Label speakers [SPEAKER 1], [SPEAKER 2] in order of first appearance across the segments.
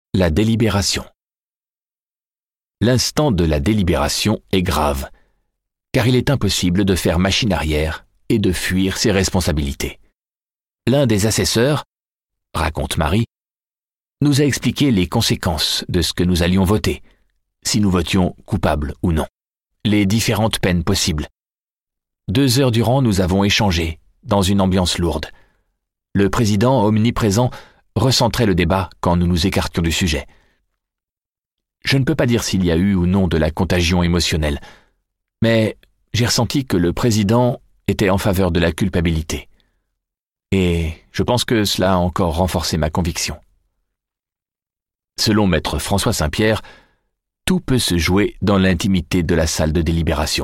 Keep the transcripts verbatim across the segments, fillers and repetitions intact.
[SPEAKER 1] La délibération. L'instant de la délibération est grave, car il est impossible de faire machine arrière et de fuir ses responsabilités. L'un des assesseurs, raconte Marie, nous a expliqué les conséquences de ce que nous allions voter, si nous votions coupable ou non, les différentes peines possibles. Deux heures durant, nous avons échangé, dans une ambiance lourde. Le président, omniprésent, recentrait le débat quand nous nous écartions du sujet. Je ne peux pas dire s'il y a eu ou non de la contagion émotionnelle, mais j'ai ressenti que le président était en faveur de la culpabilité. Et je pense que cela a encore renforcé ma conviction. Selon maître François Saint-Pierre, tout peut se jouer dans l'intimité de la salle de délibération.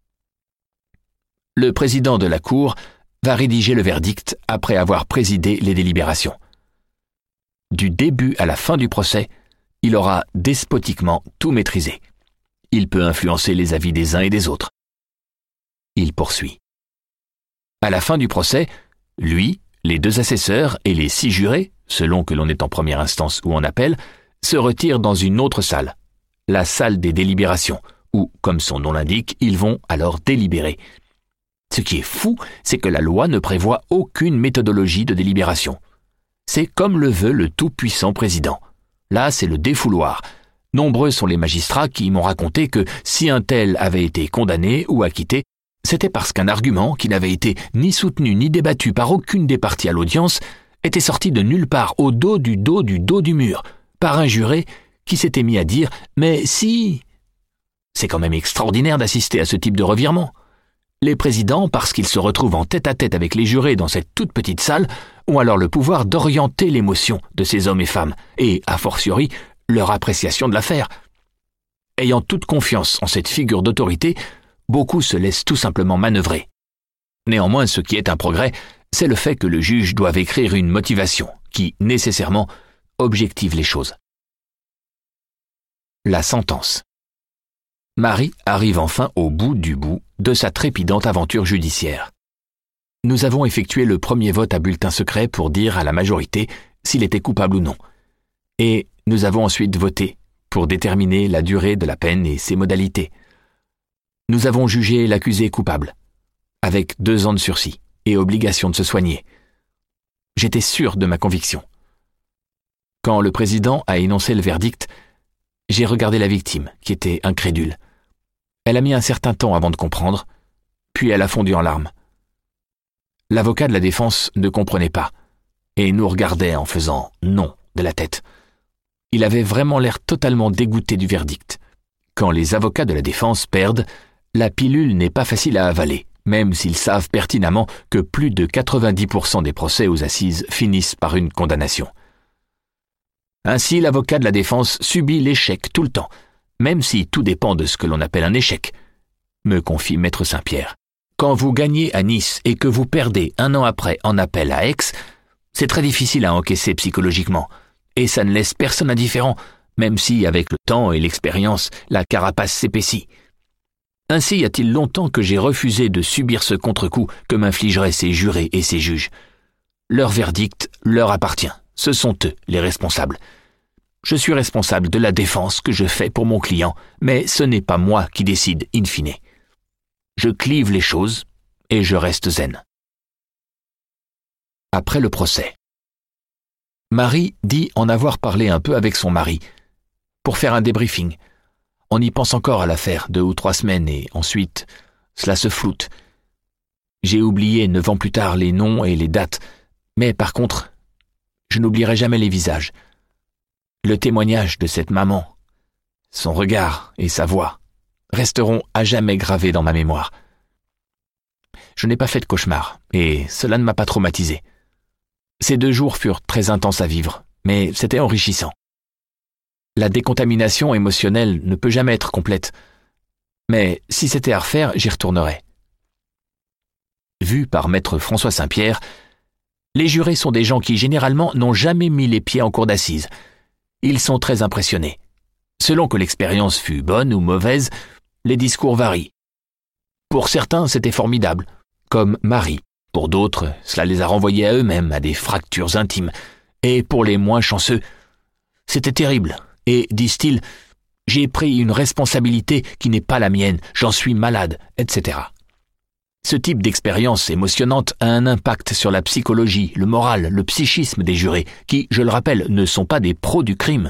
[SPEAKER 1] Le président de la Cour va rédiger le verdict après avoir présidé les délibérations. Du début à la fin du procès, il aura despotiquement tout maîtrisé. Il peut influencer les avis des uns et des autres. Il poursuit. À la fin du procès, lui, les deux assesseurs et les six jurés, selon que l'on est en première instance ou en appel, se retirent dans une autre salle, la salle des délibérations, où, comme son nom l'indique, ils vont alors délibérer. Ce qui est fou, c'est que la loi ne prévoit aucune méthodologie de délibération. C'est comme le veut le tout-puissant président. Là, c'est le défouloir. Nombreux sont les magistrats qui m'ont raconté que si un tel avait été condamné ou acquitté, c'était parce qu'un argument qui n'avait été ni soutenu ni débattu par aucune des parties à l'audience était sorti de nulle part au dos du dos du dos du mur, par un juré qui s'était mis à dire « mais si ». C'est quand même extraordinaire d'assister à ce type de revirement. Les présidents, parce qu'ils se retrouvent en tête-à-tête avec les jurés dans cette toute petite salle, ont alors le pouvoir d'orienter l'émotion de ces hommes et femmes, et, a fortiori, leur appréciation de l'affaire. Ayant toute confiance en cette figure d'autorité, beaucoup se laissent tout simplement manœuvrer. Néanmoins, ce qui est un progrès, c'est le fait que le juge doive écrire une motivation qui, nécessairement, objective les choses. La sentence. Marie arrive enfin au bout du bout de sa trépidante aventure judiciaire. Nous avons effectué le premier vote à bulletin secret pour dire à la majorité s'il était coupable ou non. Et nous avons ensuite voté pour déterminer la durée de la peine et ses modalités. Nous avons jugé l'accusé coupable, avec deux ans de sursis et obligation de se soigner. J'étais sûr de ma conviction. Quand le président a énoncé le verdict, j'ai regardé la victime, qui était incrédule. Elle a mis un certain temps avant de comprendre, puis elle a fondu en larmes. L'avocat de la défense ne comprenait pas, et nous regardait en faisant « non » de la tête. Il avait vraiment l'air totalement dégoûté du verdict. Quand les avocats de la défense perdent, la pilule n'est pas facile à avaler, même s'ils savent pertinemment que plus de quatre-vingt-dix pour cent des procès aux assises finissent par une condamnation. Ainsi, l'avocat de la défense subit l'échec tout le temps, même si tout dépend de ce que l'on appelle un échec, me confie maître Saint-Pierre. Quand vous gagnez à Nice et que vous perdez un an après en appel à Aix, c'est très difficile à encaisser psychologiquement, et ça ne laisse personne indifférent, même si, avec le temps et l'expérience, la carapace s'épaissit. Ainsi y a-t-il longtemps que j'ai refusé de subir ce contre-coup que m'infligeraient ces jurés et ces juges. Leur verdict leur appartient, ce sont eux les responsables. Je suis responsable de la défense que je fais pour mon client, mais ce n'est pas moi qui décide in fine. Je clive les choses et je reste zen. Après le procès. Marie dit en avoir parlé un peu avec son mari, pour faire un débriefing. On y pense encore à l'affaire deux ou trois semaines et ensuite, cela se floute. J'ai oublié neuf ans plus tard les noms et les dates, mais par contre, je n'oublierai jamais les visages. Le témoignage de cette maman, son regard et sa voix resteront à jamais gravés dans ma mémoire. Je n'ai pas fait de cauchemar, et cela ne m'a pas traumatisé. Ces deux jours furent très intenses à vivre, mais c'était enrichissant. La décontamination émotionnelle ne peut jamais être complète, mais si c'était à refaire, j'y retournerais. Vu par maître François Saint-Pierre, les jurés sont des gens qui généralement n'ont jamais mis les pieds en cour d'assises. Ils sont très impressionnés. Selon que l'expérience fut bonne ou mauvaise, les discours varient. Pour certains, c'était formidable, comme Marie. Pour d'autres, cela les a renvoyés à eux-mêmes, à des fractures intimes. Et pour les moins chanceux, C'était terrible, et, disent-ils, j'ai pris une responsabilité qui n'est pas la mienne, j'en suis malade, et cetera. Ce type d'expérience émotionnante a un impact sur la psychologie, le moral, le psychisme des jurés, qui, je le rappelle, ne sont pas des pros du crime.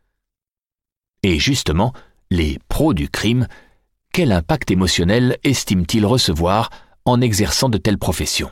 [SPEAKER 1] Et justement, les pros du crime, quel impact émotionnel estiment-ils recevoir en exerçant de telles professions?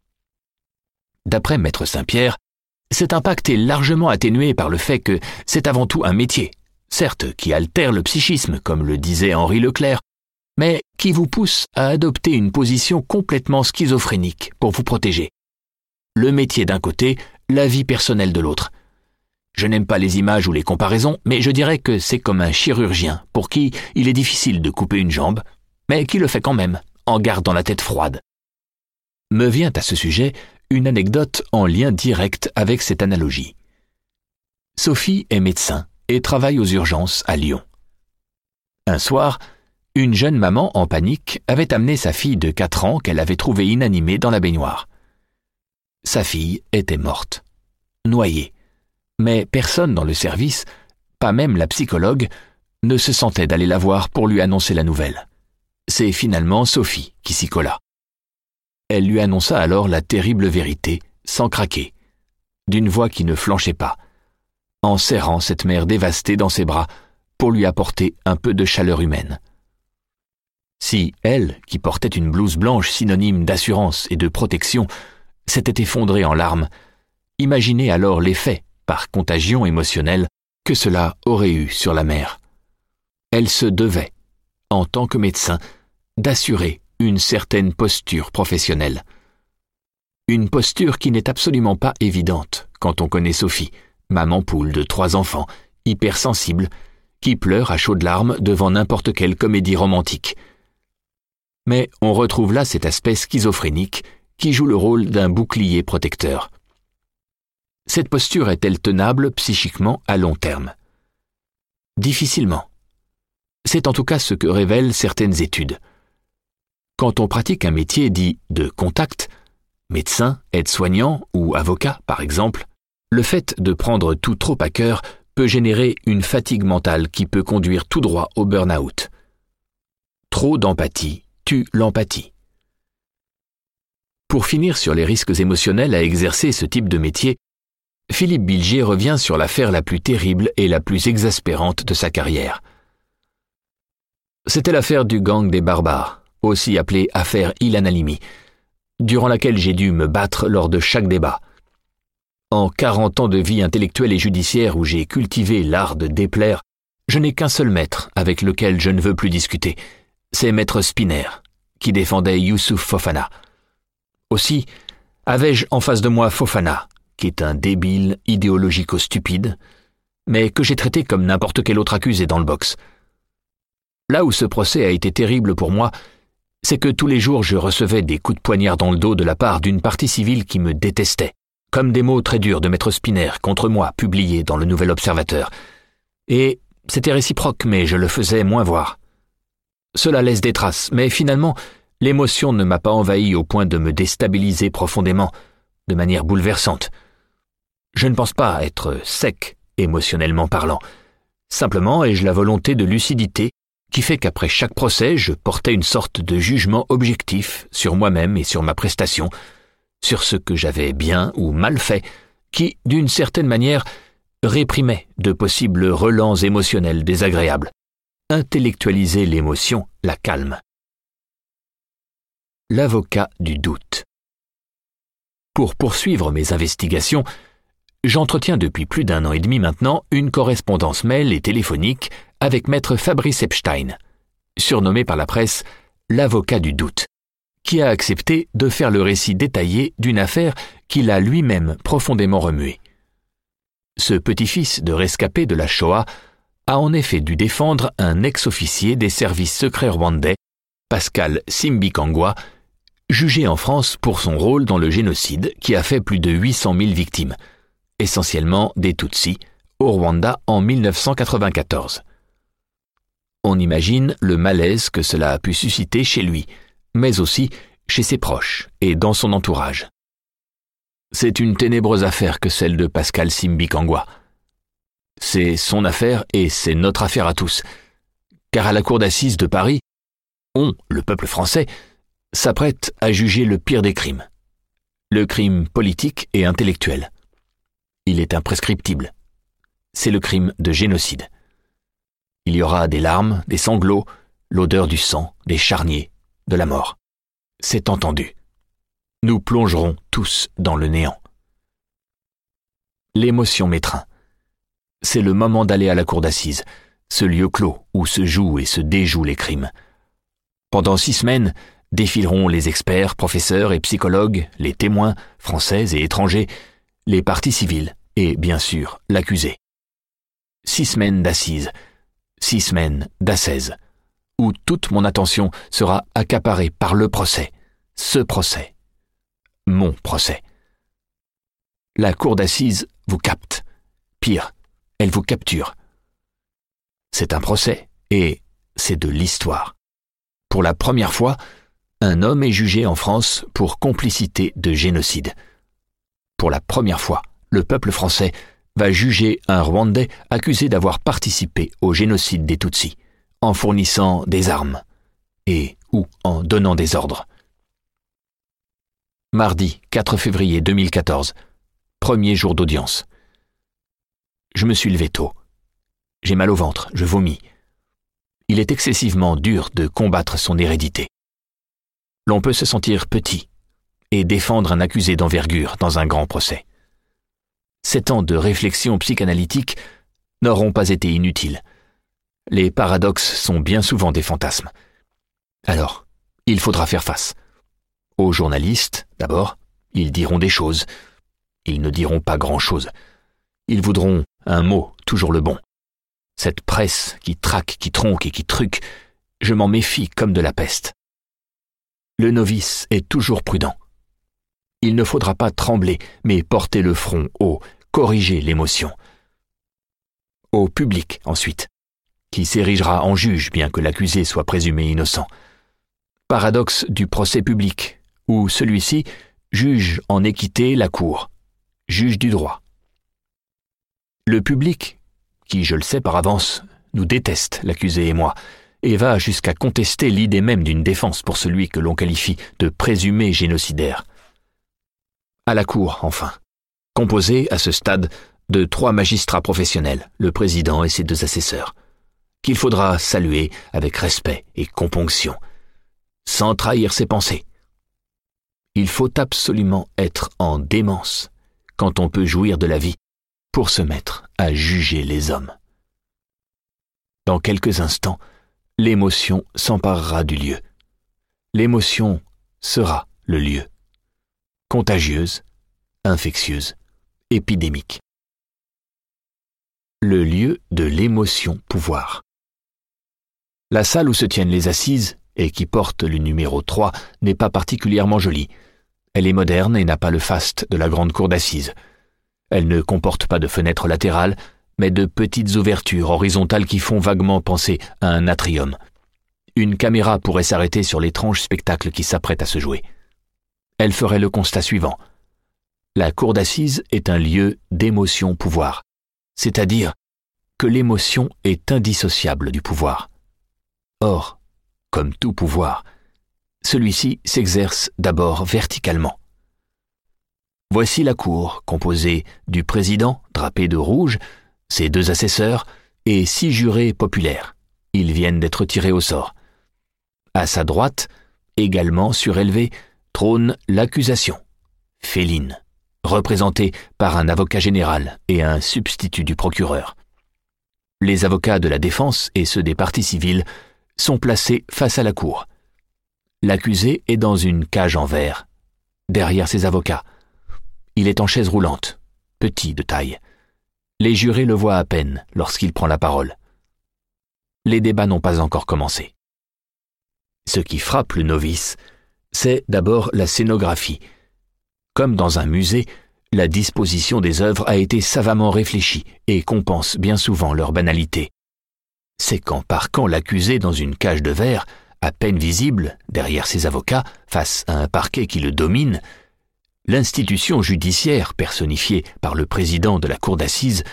[SPEAKER 1] D'après Maître Saint-Pierre, cet impact est largement atténué par le fait que c'est avant tout un métier, certes qui altère le psychisme, comme le disait Henri Leclerc, mais qui vous pousse à adopter une position complètement schizophrénique pour vous protéger. Le métier d'un côté, la vie personnelle de l'autre. Je n'aime pas les images ou les comparaisons, mais je dirais que c'est comme un chirurgien pour qui il est difficile de couper une jambe, mais qui le fait quand même, en gardant la tête froide. Me vient à ce sujet une anecdote en lien direct avec cette analogie. Sophie est médecin et travaille aux urgences à Lyon. Un soir, une jeune maman en panique avait amené sa fille de quatre ans qu'elle avait trouvée inanimée dans la baignoire. Sa fille était morte, noyée, mais personne dans le service, pas même la psychologue, ne se sentait d'aller la voir pour lui annoncer la nouvelle. C'est finalement Sophie qui s'y colla. Elle lui annonça alors la terrible vérité, sans craquer, d'une voix qui ne flanchait pas, en serrant cette mère dévastée dans ses bras pour lui apporter un peu de chaleur humaine. Si elle, qui portait une blouse blanche synonyme d'assurance et de protection, s'était effondrée en larmes, imaginez alors l'effet, par contagion émotionnelle, que cela aurait eu sur la mère. Elle se devait, en tant que médecin, d'assurer une certaine posture professionnelle. Une posture qui n'est absolument pas évidente quand on connaît Sophie, maman poule de trois enfants, hypersensible, qui pleure à chaudes larmes devant n'importe quelle comédie romantique. Mais on retrouve là cet aspect schizophrénique qui joue le rôle d'un bouclier protecteur. Cette posture est-elle tenable psychiquement à long terme? Difficilement. C'est en tout cas ce que révèlent certaines études. Quand on pratique un métier dit de contact, médecin, aide-soignant ou avocat par exemple, le fait de prendre tout trop à cœur peut générer une fatigue mentale qui peut conduire tout droit au burn-out. Trop d'empathie tue l'empathie. Pour finir sur les risques émotionnels à exercer ce type de métier, Philippe Bilger revient sur l'affaire la plus terrible et la plus exaspérante de sa carrière. C'était l'affaire du gang des barbares, aussi appelée affaire Ilan Halimi, durant laquelle j'ai dû me battre lors de chaque débat. En quarante ans de vie intellectuelle et judiciaire où j'ai cultivé l'art de déplaire, je n'ai qu'un seul maître avec lequel je ne veux plus discuter, c'est Maître Spinner, qui défendait Youssouf Fofana. Aussi, avais-je en face de moi Fofana, qui est un débile idéologico-stupide, mais que j'ai traité comme n'importe quel autre accusé dans le box. Là où ce procès a été terrible pour moi, c'est que tous les jours je recevais des coups de poignard dans le dos de la part d'une partie civile qui me détestait, comme des mots très durs de Maître Spinner contre moi publiés dans le Nouvel Observateur. Et c'était réciproque, mais je le faisais moins voir. Cela laisse des traces, mais finalement, l'émotion ne m'a pas envahi au point de me déstabiliser profondément, de manière bouleversante. Je ne pense pas être sec, émotionnellement parlant. Simplement ai-je la volonté de lucidité qui fait qu'après chaque procès, je portais une sorte de jugement objectif sur moi-même et sur ma prestation, sur ce que j'avais bien ou mal fait, qui, d'une certaine manière, réprimait de possibles relents émotionnels désagréables. Intellectualiser l'émotion la calme. L'avocat du doute. Pour poursuivre mes investigations, j'entretiens depuis plus d'un an et demi maintenant une correspondance mail et téléphonique avec maître Fabrice Epstein, surnommé par la presse l'avocat du doute, qui a accepté de faire le récit détaillé d'une affaire qui l'a lui-même profondément remué. Ce petit-fils de rescapé de la Shoah a en effet dû défendre un ex-officier des services secrets rwandais, Pascal Simbikangwa, jugé en France pour son rôle dans le génocide qui a fait plus de huit cent mille victimes, essentiellement des Tutsis, au Rwanda en mille neuf cent quatre-vingt-quatorze. On imagine le malaise que cela a pu susciter chez lui, mais aussi chez ses proches et dans son entourage. C'est une ténébreuse affaire que celle de Pascal Simbikangwa. C'est son affaire et c'est notre affaire à tous. Car à la cour d'assises de Paris, on, le peuple français, s'apprête à juger le pire des crimes. Le crime politique et intellectuel. Il est imprescriptible. C'est le crime de génocide. Il y aura des larmes, des sanglots, l'odeur du sang, des charniers, de la mort. C'est entendu. Nous plongerons tous dans le néant. L'émotion m'étreint. C'est le moment d'aller à la cour d'assises, ce lieu clos où se jouent et se déjouent les crimes. Pendant six semaines, défileront les experts, professeurs et psychologues, les témoins, français et étrangers, les parties civiles et, bien sûr, l'accusé. Six semaines d'assises, six semaines d'assaises, où toute mon attention sera accaparée par le procès, ce procès, mon procès. La cour d'assises vous capte. Pire, elle vous capture. C'est un procès et c'est de l'histoire. Pour la première fois, un homme est jugé en France pour complicité de génocide. Pour la première fois, le peuple français va juger un Rwandais accusé d'avoir participé au génocide des Tutsis, en fournissant des armes et ou en donnant des ordres. Mardi quatre février deux mille quatorze, premier jour d'audience. Je me suis levé tôt. J'ai mal au ventre, je vomis. Il est excessivement dur de combattre son hérédité. L'on peut se sentir petit et défendre un accusé d'envergure dans un grand procès. Sept ans de réflexion psychanalytique n'auront pas été inutiles. Les paradoxes sont bien souvent des fantasmes. Alors, il faudra faire face. Aux journalistes, d'abord, ils diront des choses. Ils ne diront pas grand-chose. Ils voudront un mot, toujours le bon. Cette presse qui traque, qui tronque et qui truque, je m'en méfie comme de la peste. Le novice est toujours prudent. Il ne faudra pas trembler, mais porter le front haut, corriger l'émotion. Au public, ensuite, qui s'érigera en juge bien que l'accusé soit présumé innocent. Paradoxe du procès public, où celui-ci juge en équité la cour, juge du droit. Le public, qui, je le sais par avance, nous déteste, l'accusé et moi, et va jusqu'à contester l'idée même d'une défense pour celui que l'on qualifie de présumé génocidaire. À la cour, enfin, composée à ce stade de trois magistrats professionnels, le président et ses deux assesseurs, qu'il faudra saluer avec respect et componction, sans trahir ses pensées. Il faut absolument être en démence, quand on peut jouir de la vie, pour se mettre à juger les hommes. Dans quelques instants, l'émotion s'emparera du lieu. L'émotion sera le lieu. Contagieuse, infectieuse, épidémique. Le lieu de l'émotion-pouvoir. La salle où se tiennent les assises, et qui porte le numéro trois, n'est pas particulièrement jolie. Elle est moderne et n'a pas le faste de la grande cour d'assises. Elle ne comporte pas de fenêtres latérales, mais de petites ouvertures horizontales qui font vaguement penser à un atrium. Une caméra pourrait s'arrêter sur l'étrange spectacle qui s'apprête à se jouer. Elle ferait le constat suivant. La cour d'assises est un lieu d'émotion-pouvoir, c'est-à-dire que l'émotion est indissociable du pouvoir. Or, comme tout pouvoir, celui-ci s'exerce d'abord verticalement. Voici la cour, composée du président, drapé de rouge, ses deux assesseurs et six jurés populaires. Ils viennent d'être tirés au sort. À sa droite, également surélevée, trône l'accusation, féline, représentée par un avocat général et un substitut du procureur. Les avocats de la défense et ceux des parties civiles sont placés face à la cour. L'accusé est dans une cage en verre, derrière ses avocats. Il est en chaise roulante, petit de taille. Les jurés le voient à peine lorsqu'il prend la parole. Les débats n'ont pas encore commencé. Ce qui frappe le novice, c'est d'abord la scénographie. Comme dans un musée, la disposition des œuvres a été savamment réfléchie et compense bien souvent leur banalité. C'est qu'en parquant l'accusé dans une cage de verre, à peine visible, derrière ses avocats, face à un parquet qui le domine, l'institution judiciaire, personnifiée par le président de la cour d'assises,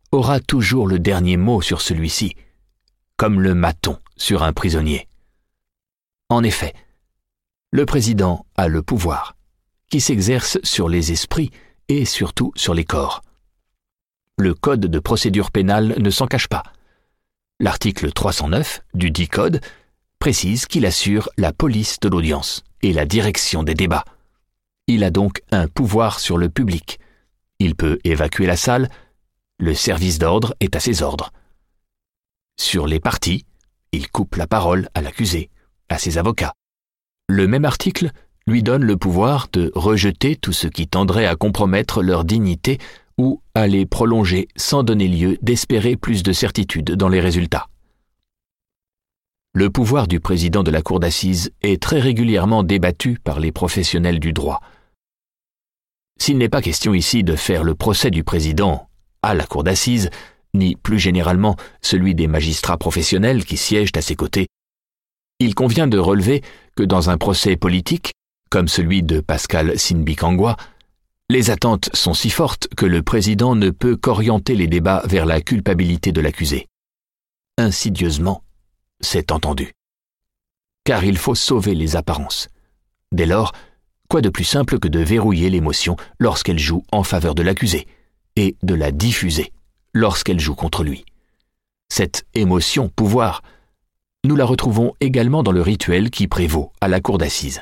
[SPEAKER 1] aura toujours le dernier mot sur celui-ci, comme le maton sur un prisonnier. En effet, le président a le pouvoir, qui s'exerce sur les esprits et surtout sur les corps. Le Code de procédure pénale ne s'en cache pas. L'article trois cent neuf du dit Code précise qu'il assure la police de l'audience et la direction des débats. Il a donc un pouvoir sur le public. Il peut évacuer la salle. Le service d'ordre est à ses ordres. Sur les parties, il coupe la parole à l'accusé, à ses avocats. Le même article lui donne le pouvoir de rejeter tout ce qui tendrait à compromettre leur dignité ou à les prolonger sans donner lieu d'espérer plus de certitude dans les résultats. Le pouvoir du président de la cour d'assises est très régulièrement débattu par les professionnels du droit. S'il n'est pas question ici de faire le procès du président à la cour d'assises, ni plus généralement celui des magistrats professionnels qui siègent à ses côtés, il convient de relever que dans un procès politique, comme celui de Pascal Simbikangwa, les attentes sont si fortes que le président ne peut qu'orienter les débats vers la culpabilité de l'accusé. Insidieusement, c'est entendu. Car il faut sauver les apparences. Dès lors, quoi de plus simple que de verrouiller l'émotion lorsqu'elle joue en faveur de l'accusé et de la diffuser lorsqu'elle joue contre lui. Cette émotion pouvoir, nous la retrouvons également dans le rituel qui prévaut à la cour d'assises.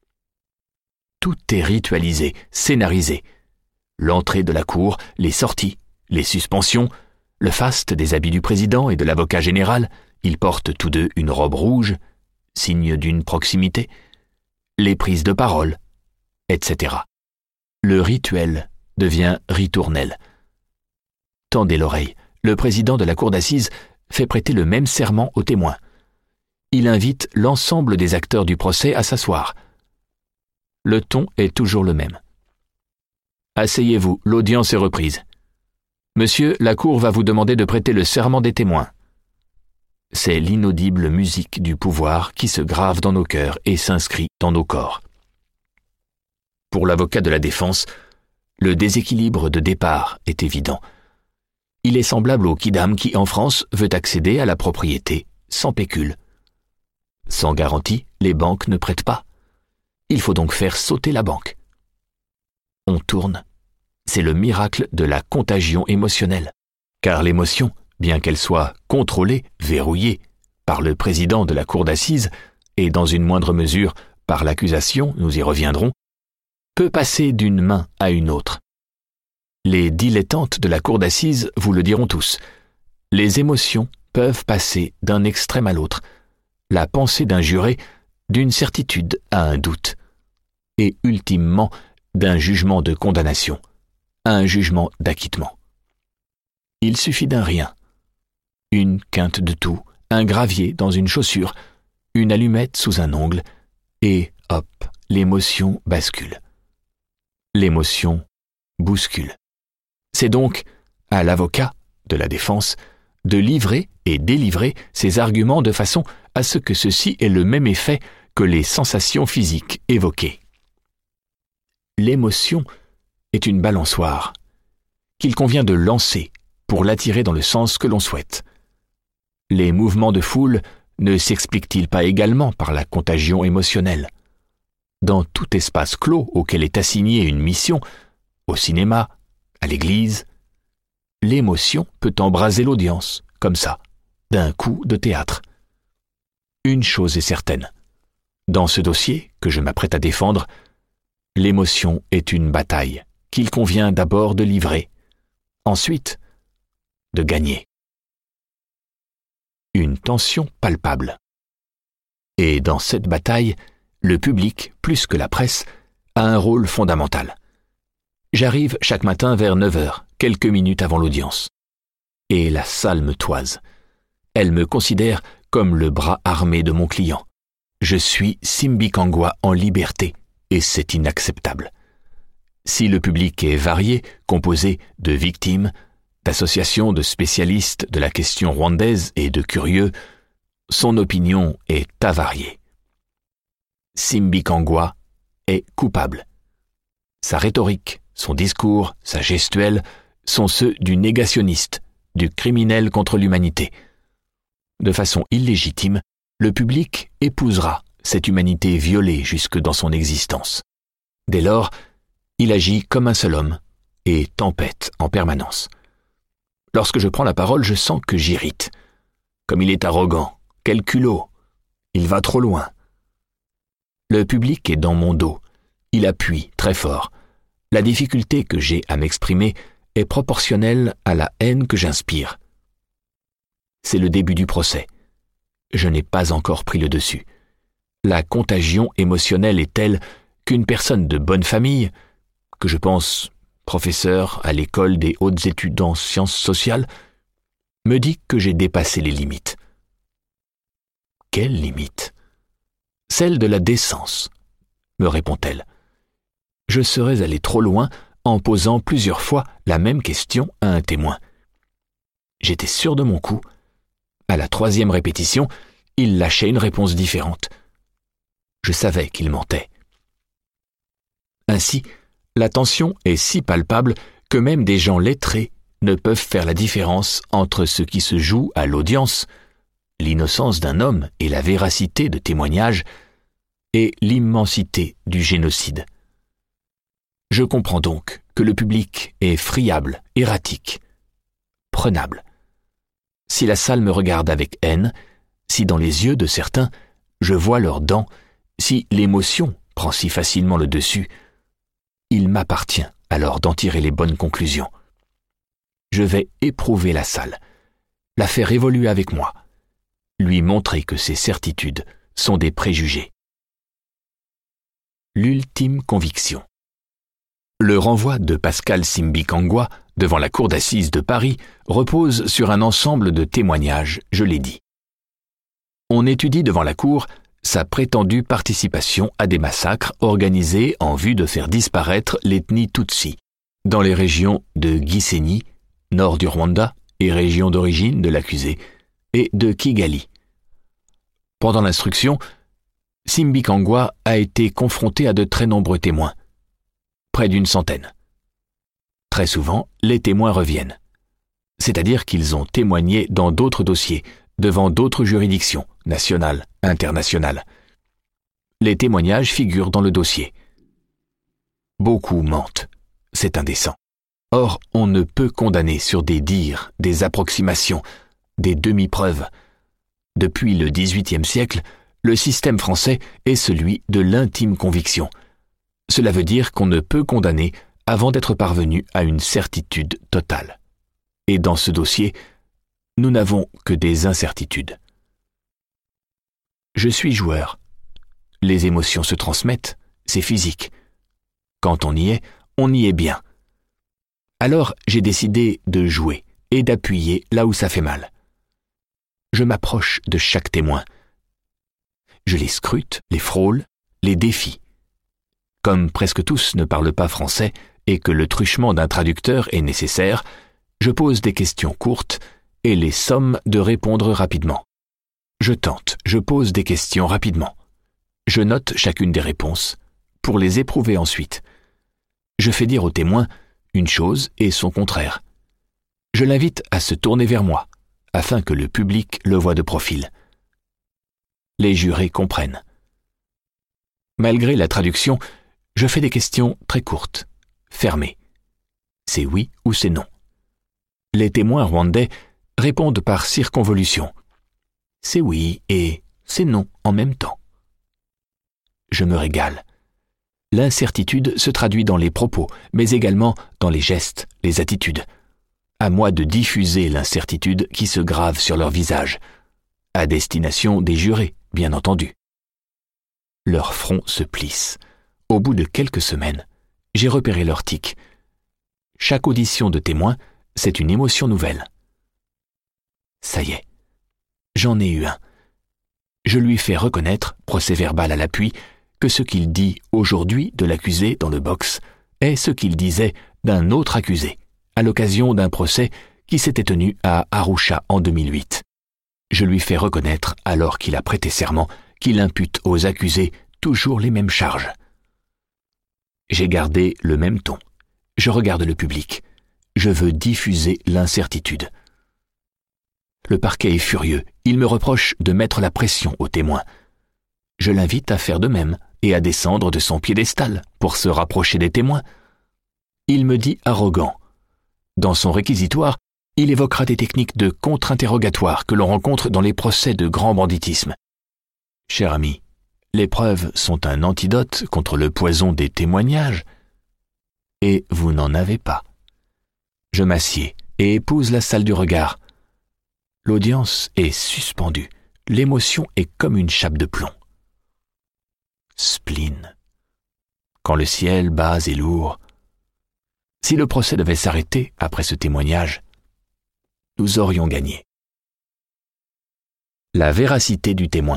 [SPEAKER 1] Tout est ritualisé, scénarisé. L'entrée de la cour, les sorties, les suspensions, le faste des habits du président et de l'avocat général, ils portent tous deux une robe rouge, signe d'une proximité, les prises de parole, et cetera. Le rituel devient ritournel. Tendez l'oreille, le président de la cour d'assises fait prêter le même serment aux témoins. Il invite l'ensemble des acteurs du procès à s'asseoir. Le ton est toujours le même. Asseyez-vous, l'audience est reprise. Monsieur, la cour va vous demander de prêter le serment des témoins. C'est l'inaudible musique du pouvoir qui se grave dans nos cœurs et s'inscrit dans nos corps. Pour l'avocat de la défense, le déséquilibre de départ est évident. Il est semblable au quidam qui, en France, veut accéder à la propriété sans pécule. Sans garantie, les banques ne prêtent pas. Il faut donc faire sauter la banque. On tourne. C'est le miracle de la contagion émotionnelle. Car l'émotion, bien qu'elle soit contrôlée, verrouillée, par le président de la cour d'assises, et dans une moindre mesure par l'accusation, nous y reviendrons, peut passer d'une main à une autre. Les dilettantes de la cour d'assises vous le diront tous. Les émotions peuvent passer d'un extrême à l'autre. La pensée d'un juré d'une certitude à un doute, et ultimement d'un jugement de condamnation à un jugement d'acquittement. Il suffit d'un rien, une quinte de toux, un gravier dans une chaussure, une allumette sous un ongle, et hop, l'émotion bascule. L'émotion bouscule. C'est donc à l'avocat de la défense de livrer et délivrer ses arguments de façon à ce que ceci ait le même effet que les sensations physiques évoquées. L'émotion est une balançoire qu'il convient de lancer pour l'attirer dans le sens que l'on souhaite. Les mouvements de foule ne s'expliquent-ils pas également par la contagion émotionnelle? Dans tout espace clos auquel est assignée une mission, au cinéma, à l'église, l'émotion peut embraser l'audience, comme ça, d'un coup de théâtre. Une chose est certaine. Dans ce dossier que je m'apprête à défendre, l'émotion est une bataille qu'il convient d'abord de livrer, ensuite de gagner. Une tension palpable. Et dans cette bataille, le public, plus que la presse, a un rôle fondamental. J'arrive chaque matin vers neuf heures, quelques minutes avant l'audience. Et la salle me toise. Elle me considère comme le bras armé de mon client. Je suis Simbikangwa en liberté, et c'est inacceptable. Si le public est varié, composé de victimes, d'associations de spécialistes de la question rwandaise et de curieux, son opinion est avariée. Simbikangwa est coupable. Sa rhétorique, son discours, sa gestuelle sont ceux du négationniste, du criminel contre l'humanité. De façon illégitime, le public épousera cette humanité violée jusque dans son existence. Dès lors, il agit comme un seul homme et tempête en permanence. Lorsque je prends la parole, je sens que j'irrite. Comme il est arrogant, quel culot, il va trop loin. Le public est dans mon dos, il appuie très fort. La difficulté que j'ai à m'exprimer est proportionnelle à la haine que j'inspire. C'est le début du procès. Je n'ai pas encore pris le dessus. La contagion émotionnelle est telle qu'une personne de bonne famille, que je pense professeur à l'école des hautes études en sciences sociales, me dit que j'ai dépassé les limites. Quelles limites ? Celle de la décence, me répond-elle. Je serais allé trop loin en posant plusieurs fois la même question à un témoin. J'étais sûr de mon coup. À la troisième répétition, il lâchait une réponse différente. Je savais qu'il mentait. Ainsi, la tension est si palpable que même des gens lettrés ne peuvent faire la différence entre ce qui se joue à l'audience, l'innocence d'un homme et la véracité de témoignages, et l'immensité du génocide. Je comprends donc que le public est friable, erratique, prenable. Si la salle me regarde avec haine, si dans les yeux de certains, je vois leurs dents, si l'émotion prend si facilement le dessus, il m'appartient alors d'en tirer les bonnes conclusions. Je vais éprouver la salle, la faire évoluer avec moi, lui montrer que ses certitudes sont des préjugés. L'ultime conviction. Le renvoi de Pascal Simbi-Kangwa devant la cour d'assises de Paris repose sur un ensemble de témoignages, je l'ai dit. On étudie devant la cour sa prétendue participation à des massacres organisés en vue de faire disparaître l'ethnie Tutsi, dans les régions de Gisenyi, nord du Rwanda, et région d'origine de l'accusé, et de Kigali. Pendant l'instruction, Simbi-Kangwa a été confronté à de très nombreux témoins, près d'une centaine. Très souvent, les témoins reviennent, c'est-à-dire qu'ils ont témoigné dans d'autres dossiers, devant d'autres juridictions, nationales, internationales. Les témoignages figurent dans le dossier. Beaucoup mentent, c'est indécent. Or, on ne peut condamner sur des dires, des approximations, des demi-preuves. Depuis le dix-huitième siècle, le système français est celui de l'intime conviction. Cela veut dire qu'on ne peut condamner avant d'être parvenu à une certitude totale. Et dans ce dossier, nous n'avons que des incertitudes. Je suis joueur. Les émotions se transmettent, c'est physique. Quand on y est, on y est bien. Alors j'ai décidé de jouer et d'appuyer là où ça fait mal. Je m'approche de chaque témoin. Je les scrute, les frôle, les défie. Comme presque tous ne parlent pas français et que le truchement d'un traducteur est nécessaire, je pose des questions courtes et les somme de répondre rapidement. Je tente, je pose des questions rapidement. Je note chacune des réponses, pour les éprouver ensuite. Je fais dire au témoin une chose et son contraire. Je l'invite à se tourner vers moi, afin que le public le voie de profil. Les jurés comprennent. Malgré la traduction, je fais des questions très courtes, fermées. C'est oui ou c'est non. Les témoins rwandais répondent par circonvolution. C'est oui et c'est non en même temps. Je me régale. L'incertitude se traduit dans les propos, mais également dans les gestes, les attitudes. À moi de diffuser l'incertitude qui se grave sur leur visage, à destination des jurés, bien entendu. Leurs fronts se plissent. Au bout de quelques semaines, j'ai repéré leur tic. Chaque audition de témoin, c'est une émotion nouvelle. Ça y est, j'en ai eu un. Je lui fais reconnaître, procès-verbal à l'appui, que ce qu'il dit aujourd'hui de l'accusé dans le box est ce qu'il disait d'un autre accusé, à l'occasion d'un procès qui s'était tenu à Arusha en deux mille huit. Je lui fais reconnaître, alors qu'il a prêté serment, qu'il impute aux accusés toujours les mêmes charges. J'ai gardé le même ton. Je regarde le public. Je veux diffuser l'incertitude. Le parquet est furieux. Il me reproche de mettre la pression aux témoins. Je l'invite à faire de même et à descendre de son piédestal pour se rapprocher des témoins. Il me dit arrogant. Dans son réquisitoire, il évoquera des techniques de contre-interrogatoire que l'on rencontre dans les procès de grand banditisme. Cher ami, les preuves sont un antidote contre le poison des témoignages, et vous n'en avez pas. Je m'assieds et épouse la salle du regard. L'audience est suspendue. L'émotion est comme une chape de plomb. Spleen. Quand le ciel bas et lourd. Si le procès devait s'arrêter après ce témoignage, nous aurions gagné. La véracité du témoin.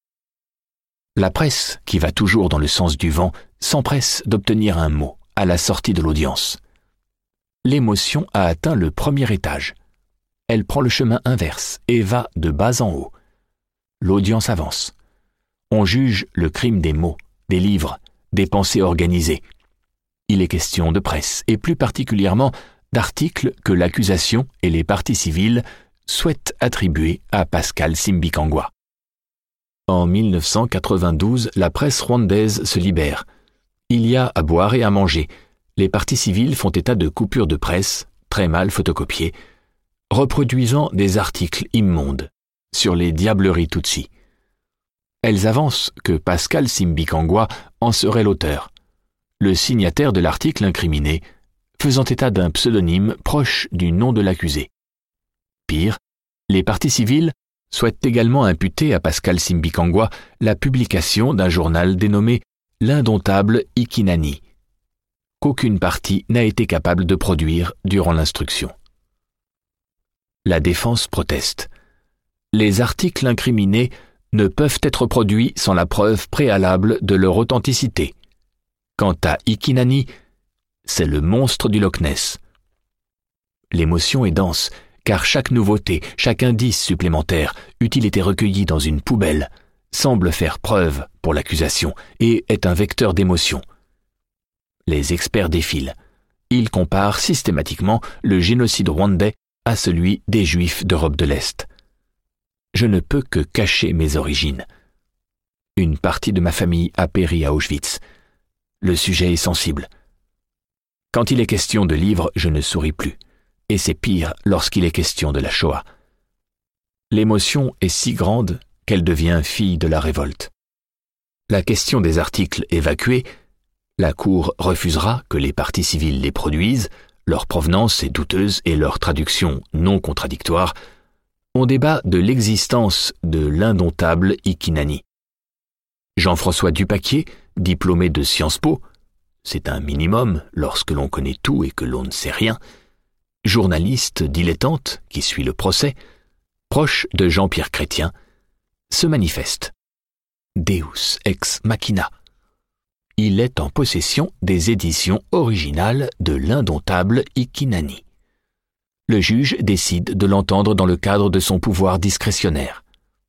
[SPEAKER 1] La presse, qui va toujours dans le sens du vent, s'empresse d'obtenir un mot à la sortie de l'audience. L'émotion a atteint le premier étage. Elle prend le chemin inverse et va de bas en haut. L'audience avance. On juge le crime des mots, des livres, des pensées organisées. Il est question de presse, et plus particulièrement d'articles que l'accusation et les parties civiles souhaitent attribuer à Pascal Simbikangwa. En mille neuf cent quatre-vingt-douze, la presse rwandaise se libère. Il y a à boire et à manger. Les parties civiles font état de coupures de presse, très mal photocopiées, reproduisant des articles immondes sur les diableries Tutsi. Elles avancent que Pascal Simbikangwa en serait l'auteur, le signataire de l'article incriminé, faisant état d'un pseudonyme proche du nom de l'accusé. Pire, les parties civiles souhaitent également imputer à Pascal Simbikangwa la publication d'un journal dénommé « L'indomptable Ikinani », qu'aucune partie n'a été capable de produire durant l'instruction. La défense proteste. Les articles incriminés ne peuvent être produits sans la preuve préalable de leur authenticité. Quant à Ikinani, c'est le monstre du Loch Ness. L'émotion est dense, car chaque nouveauté, chaque indice supplémentaire, eût-il été recueilli dans une poubelle, semble faire preuve pour l'accusation et est un vecteur d'émotion. Les experts défilent. Ils comparent systématiquement le génocide rwandais à celui des Juifs d'Europe de l'Est. Je ne peux que cacher mes origines. Une partie de ma famille a péri à Auschwitz. Le sujet est sensible. Quand il est question de livres, je ne souris plus. Et c'est pire lorsqu'il est question de la Shoah. L'émotion est si grande qu'elle devient fille de la révolte. La question des articles évacués, la Cour refusera que les parties civiles les produisent, leur provenance est douteuse et leur traduction non contradictoire. On débat de l'existence de l'indomptable Ikinani. Jean-François Dupaquier, diplômé de Sciences Po, c'est un minimum lorsque l'on connaît tout et que l'on ne sait rien, journaliste dilettante qui suit le procès, proche de Jean-Pierre Chrétien, se manifeste. Deus ex machina. Il est en possession des éditions originales de l'indomptable Ikinani. Le juge décide de l'entendre dans le cadre de son pouvoir discrétionnaire.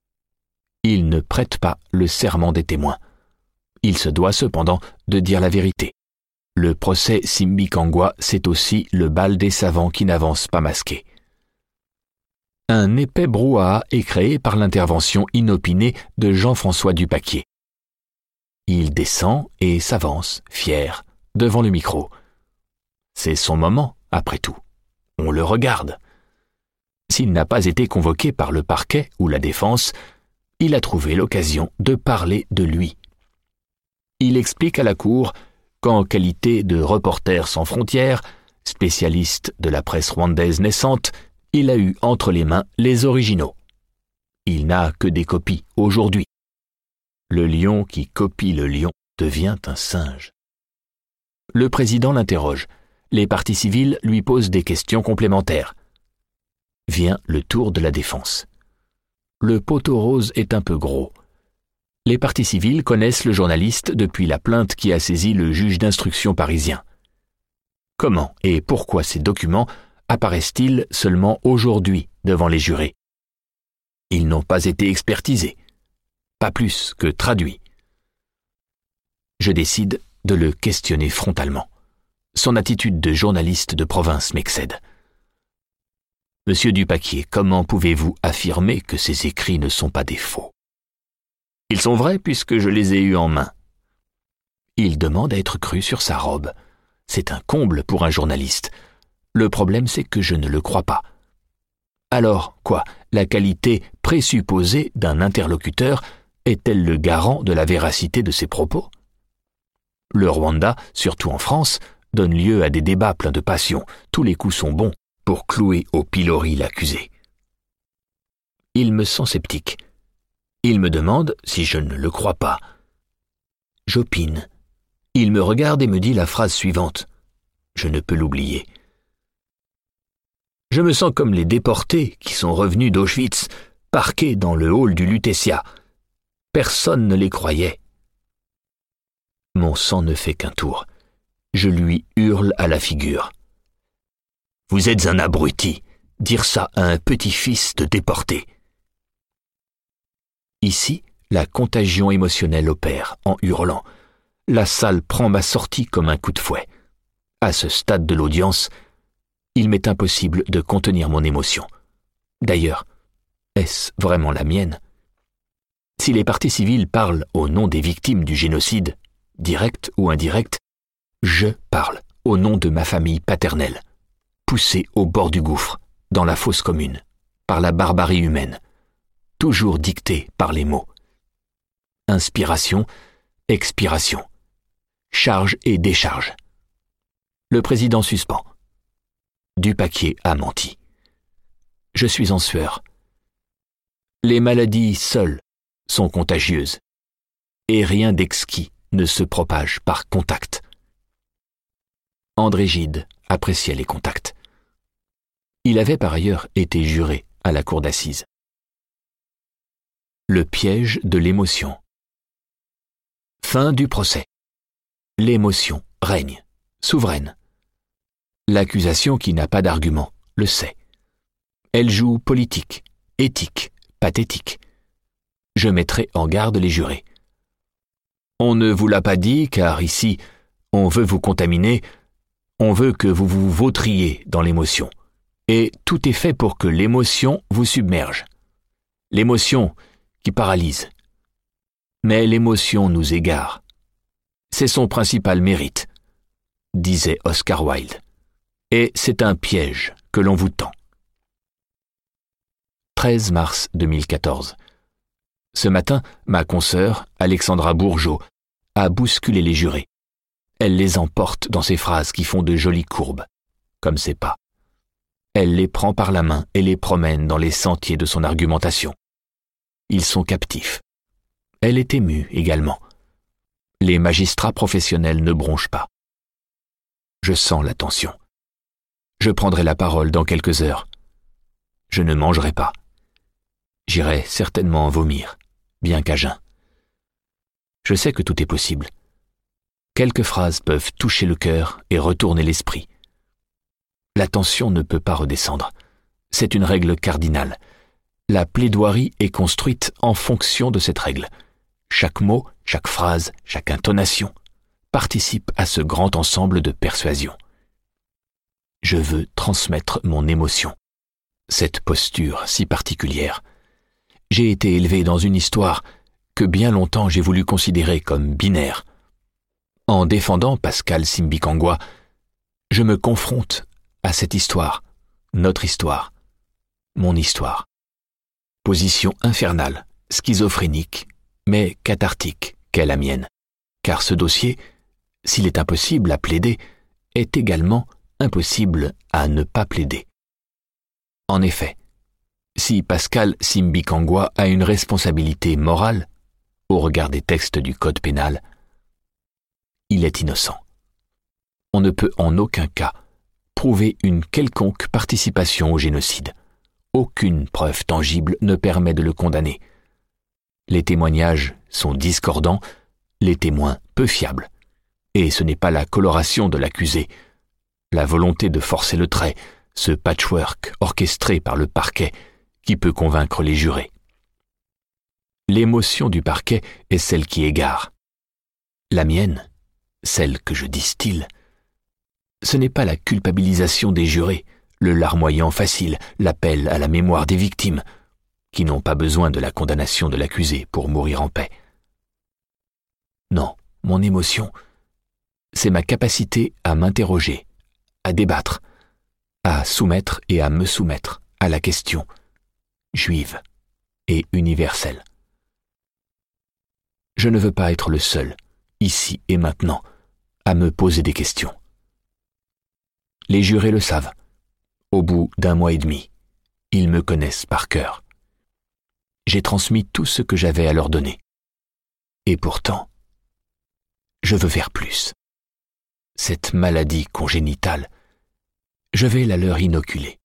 [SPEAKER 1] Il ne prête pas le serment des témoins. Il se doit cependant de dire la vérité. Le procès Simbikangwa, c'est aussi le bal des savants qui n'avancent pas masqués. Un épais brouhaha est créé par l'intervention inopinée de Jean-François Dupaquier. Il descend et s'avance, fier, devant le micro. C'est son moment, après tout. On le regarde. S'il n'a pas été convoqué par le parquet ou la défense, il a trouvé l'occasion de parler de lui. Il explique à la Cour qu'en qualité de reporter sans frontières, spécialiste de la presse rwandaise naissante, il a eu entre les mains les originaux. Il n'a que des copies aujourd'hui. Le lion qui copie le lion devient un singe. Le président l'interroge. Les parties civiles lui posent des questions complémentaires. Vient le tour de la défense. Le poteau rose est un peu gros. Les parties civiles connaissent le journaliste depuis la plainte qui a saisi le juge d'instruction parisien. Comment et pourquoi ces documents apparaissent-ils seulement aujourd'hui devant les jurés? Ils n'ont pas été expertisés, pas plus que traduits. Je décide de le questionner frontalement. Son attitude de journaliste de province m'excède. Monsieur Dupaquier, comment pouvez-vous affirmer que ces écrits ne sont pas des faux? Ils sont vrais puisque je les ai eus en main. Il demande à être cru sur sa robe. C'est un comble pour un journaliste. Le problème, c'est que je ne le crois pas. Alors, quoi, la qualité présupposée d'un interlocuteur est-elle le garant de la véracité de ses propos? Le Rwanda, surtout en France, donne lieu à des débats pleins de passion. Tous les coups sont bons pour clouer au pilori l'accusé. Il me sent sceptique. Il me demande si je ne le crois pas. J'opine. Il me regarde et me dit la phrase suivante. Je ne peux l'oublier. Je me sens comme les déportés qui sont revenus d'Auschwitz, parqués dans le hall du Lutetia. Personne ne les croyait. Mon sang ne fait qu'un tour. Je lui hurle à la figure. Vous êtes un abruti, dire ça à un petit-fils de déporté. Ici, la contagion émotionnelle opère, en hurlant. La salle prend ma sortie comme un coup de fouet. À ce stade de l'audience, il m'est impossible de contenir mon émotion. D'ailleurs, est-ce vraiment la mienne? Si les parties civiles parlent au nom des victimes du génocide, direct ou indirect, je parle au nom de ma famille paternelle, poussée au bord du gouffre, dans la fosse commune, par la barbarie humaine, toujours dictée par les mots. Inspiration, expiration, charge et décharge. Le président suspend. Dupaquier a menti. Je suis en sueur. Les maladies seules sont contagieuses, et rien d'exquis ne se propage par contact. André Gide appréciait les contacts. Il avait par ailleurs été juré à la cour d'assises. Le piège de l'émotion. Fin du procès. L'émotion règne, souveraine. L'accusation qui n'a pas d'argument le sait. Elle joue politique, éthique, pathétique. Je mettrai en garde les jurés. On ne vous l'a pas dit car ici, on veut vous contaminer, on veut que vous vous vautriez dans l'émotion. Et tout est fait pour que l'émotion vous submerge. L'émotion qui paralyse. Mais l'émotion nous égare. C'est son principal mérite, disait Oscar Wilde. Et c'est un piège que l'on vous tend. treize mars deux mille quatorze. Ce matin, ma consoeur, Alexandra Bourgeot, a bousculé les jurés. Elle les emporte dans ses phrases qui font de jolies courbes, comme ses pas. Elle les prend par la main et les promène dans les sentiers de son argumentation. Ils sont captifs. Elle est émue également. Les magistrats professionnels ne bronchent pas. Je sens la tension. Je prendrai la parole dans quelques heures. Je ne mangerai pas. J'irai certainement vomir, bien qu'à jeun. Je sais que tout est possible. Quelques phrases peuvent toucher le cœur et retourner l'esprit. La tension ne peut pas redescendre. C'est une règle cardinale. La plaidoirie est construite en fonction de cette règle. Chaque mot, chaque phrase, chaque intonation participe à ce grand ensemble de persuasion. Je veux transmettre mon émotion. Cette posture si particulière. J'ai été élevé dans une histoire que bien longtemps j'ai voulu considérer comme binaire. En défendant Pascal Simbikangwa, je me confronte à cette histoire, notre histoire, mon histoire. Position infernale, schizophrénique, mais cathartique qu'est la mienne. Car ce dossier, s'il est impossible à plaider, est également impossible à ne pas plaider. En effet, si Pascal Simbikangwa a une responsabilité morale, au regard des textes du Code pénal, il est innocent. On ne peut en aucun cas prouver une quelconque participation au génocide. Aucune preuve tangible ne permet de le condamner. Les témoignages sont discordants, les témoins peu fiables. Et ce n'est pas la coloration de l'accusé, la volonté de forcer le trait, ce patchwork orchestré par le parquet qui peut convaincre les jurés. L'émotion du parquet est celle qui égare. La mienne, celle que je distille, ce n'est pas la culpabilisation des jurés, le larmoyant facile, l'appel à la mémoire des victimes, qui n'ont pas besoin de la condamnation de l'accusé pour mourir en paix. Non, mon émotion, c'est ma capacité à m'interroger, à débattre, à soumettre et à me soumettre à la question juive et universelle. Je ne veux pas être le seul, ici et maintenant, à me poser des questions. Les jurés le savent. Au bout d'un mois et demi, ils me connaissent par cœur. J'ai transmis tout ce que j'avais à leur donner. Et pourtant, je veux faire plus. Cette maladie congénitale, je vais la leur inoculer.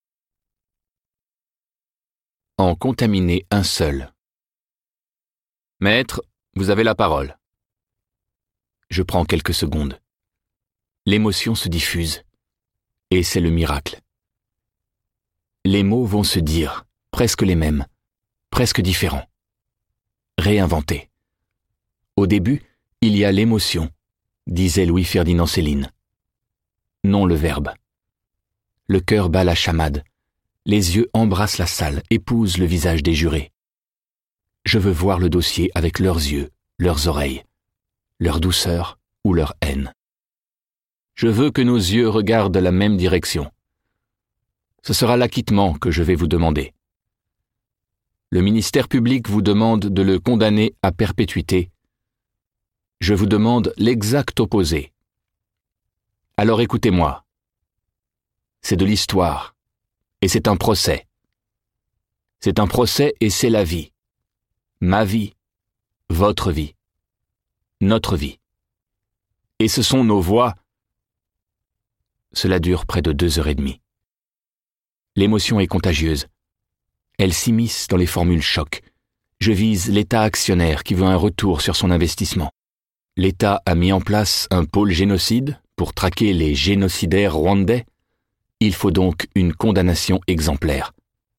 [SPEAKER 1] En contaminer un seul. Maître, vous avez la parole. Je prends quelques secondes. L'émotion se diffuse, et c'est le miracle. Les mots vont se dire, presque les mêmes, presque différents. Réinventés. Au début, il y a l'émotion, disait Louis-Ferdinand Céline. Non le verbe. Le cœur bat la chamade. Les yeux embrassent la salle, épousent le visage des jurés. Je veux voir le dossier avec leurs yeux, leurs oreilles, leur douceur ou leur haine. Je veux que nos yeux regardent la même direction. Ce sera l'acquittement que je vais vous demander. Le ministère public vous demande de le condamner à perpétuité. Je vous demande l'exact opposé. Alors écoutez-moi. C'est de l'histoire, et c'est un procès. C'est un procès et c'est la vie. Ma vie, votre vie, notre vie. Et ce sont nos voix. Cela dure près de deux heures et demie. L'émotion est contagieuse. Elle s'immisce dans les formules chocs. Je vise l'État actionnaire qui veut un retour sur son investissement. L'État a mis en place un pôle génocide pour traquer les génocidaires rwandais. Il faut donc une condamnation exemplaire.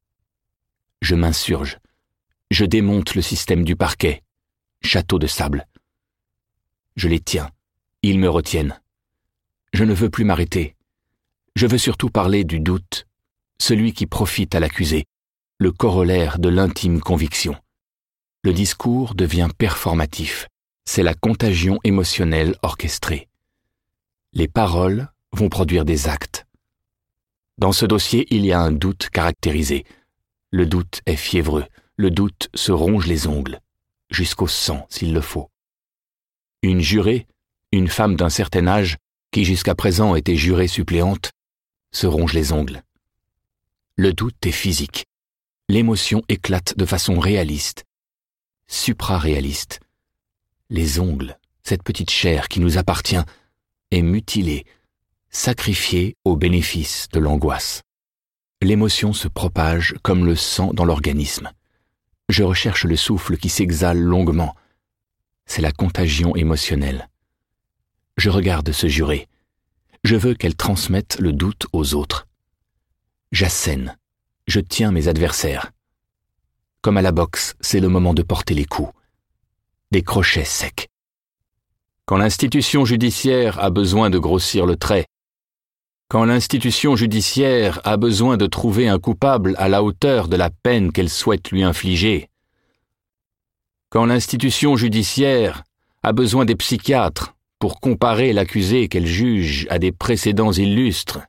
[SPEAKER 1] Je m'insurge. Je démonte le système du parquet. Château de sable. Je les tiens. Ils me retiennent. Je ne veux plus m'arrêter. Je veux surtout parler du doute, celui qui profite à l'accusé, le corollaire de l'intime conviction. Le discours devient performatif. C'est la contagion émotionnelle orchestrée. Les paroles vont produire des actes. Dans ce dossier, il y a un doute caractérisé. Le doute est fiévreux. Le doute se ronge les ongles, jusqu'au sang s'il le faut. Une jurée, une femme d'un certain âge, qui jusqu'à présent était jurée suppléante, se ronge les ongles. Le doute est physique. L'émotion éclate de façon réaliste, supraréaliste. Les ongles, cette petite chair qui nous appartient, est mutilée, sacrifiée au bénéfice de l'angoisse. L'émotion se propage comme le sang dans l'organisme. Je recherche le souffle qui s'exhale longuement. C'est la contagion émotionnelle. Je regarde ce juré. Je veux qu'elle transmette le doute aux autres. J'assène. Je tiens mes adversaires. Comme à la boxe, c'est le moment de porter les coups. Des crochets secs. Quand l'institution judiciaire a besoin de grossir le trait, quand l'institution judiciaire a besoin de trouver un coupable à la hauteur de la peine qu'elle souhaite lui infliger, quand l'institution judiciaire a besoin des psychiatres pour comparer l'accusé qu'elle juge à des précédents illustres,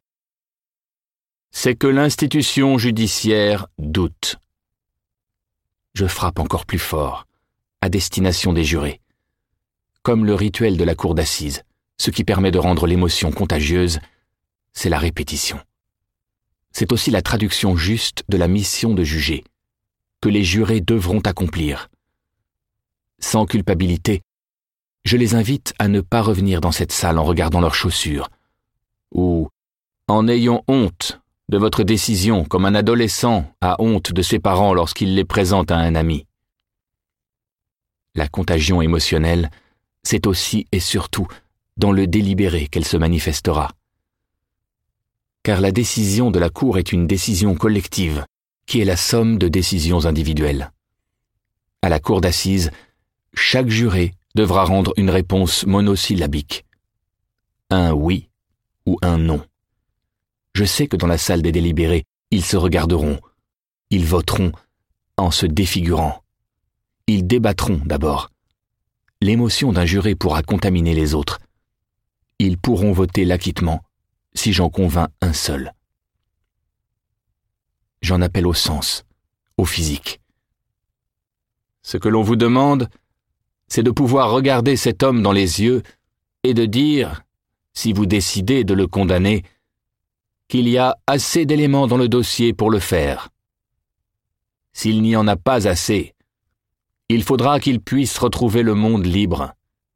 [SPEAKER 1] c'est que l'institution judiciaire doute. Je frappe encore plus fort, à destination des jurés. Comme le rituel de la cour d'assises, ce qui permet de rendre l'émotion contagieuse, c'est la répétition. C'est aussi la traduction juste de la mission de juger, que les jurés devront accomplir. Sans culpabilité, je les invite à ne pas revenir dans cette salle en regardant leurs chaussures, ou en ayant honte de votre décision comme un adolescent a honte de ses parents lorsqu'il les présente à un ami. La contagion émotionnelle, c'est aussi et surtout dans le délibéré qu'elle se manifestera. Car la décision de la Cour est une décision collective, qui est la somme de décisions individuelles. À la Cour d'assises, chaque juré devra rendre une réponse monosyllabique. Un oui ou un non. Je sais que dans la salle des délibérés, ils se regarderont. Ils voteront en se défigurant. Ils débattront d'abord. L'émotion d'un juré pourra contaminer les autres. Ils pourront voter l'acquittement si j'en convainc un seul. J'en appelle au sens, au physique. Ce que l'on vous demande, c'est de pouvoir regarder cet homme dans les yeux et de dire, si vous décidez de le condamner, qu'il y a assez d'éléments dans le dossier pour le faire. S'il n'y en a pas assez, il faudra qu'il puisse retrouver le monde libre.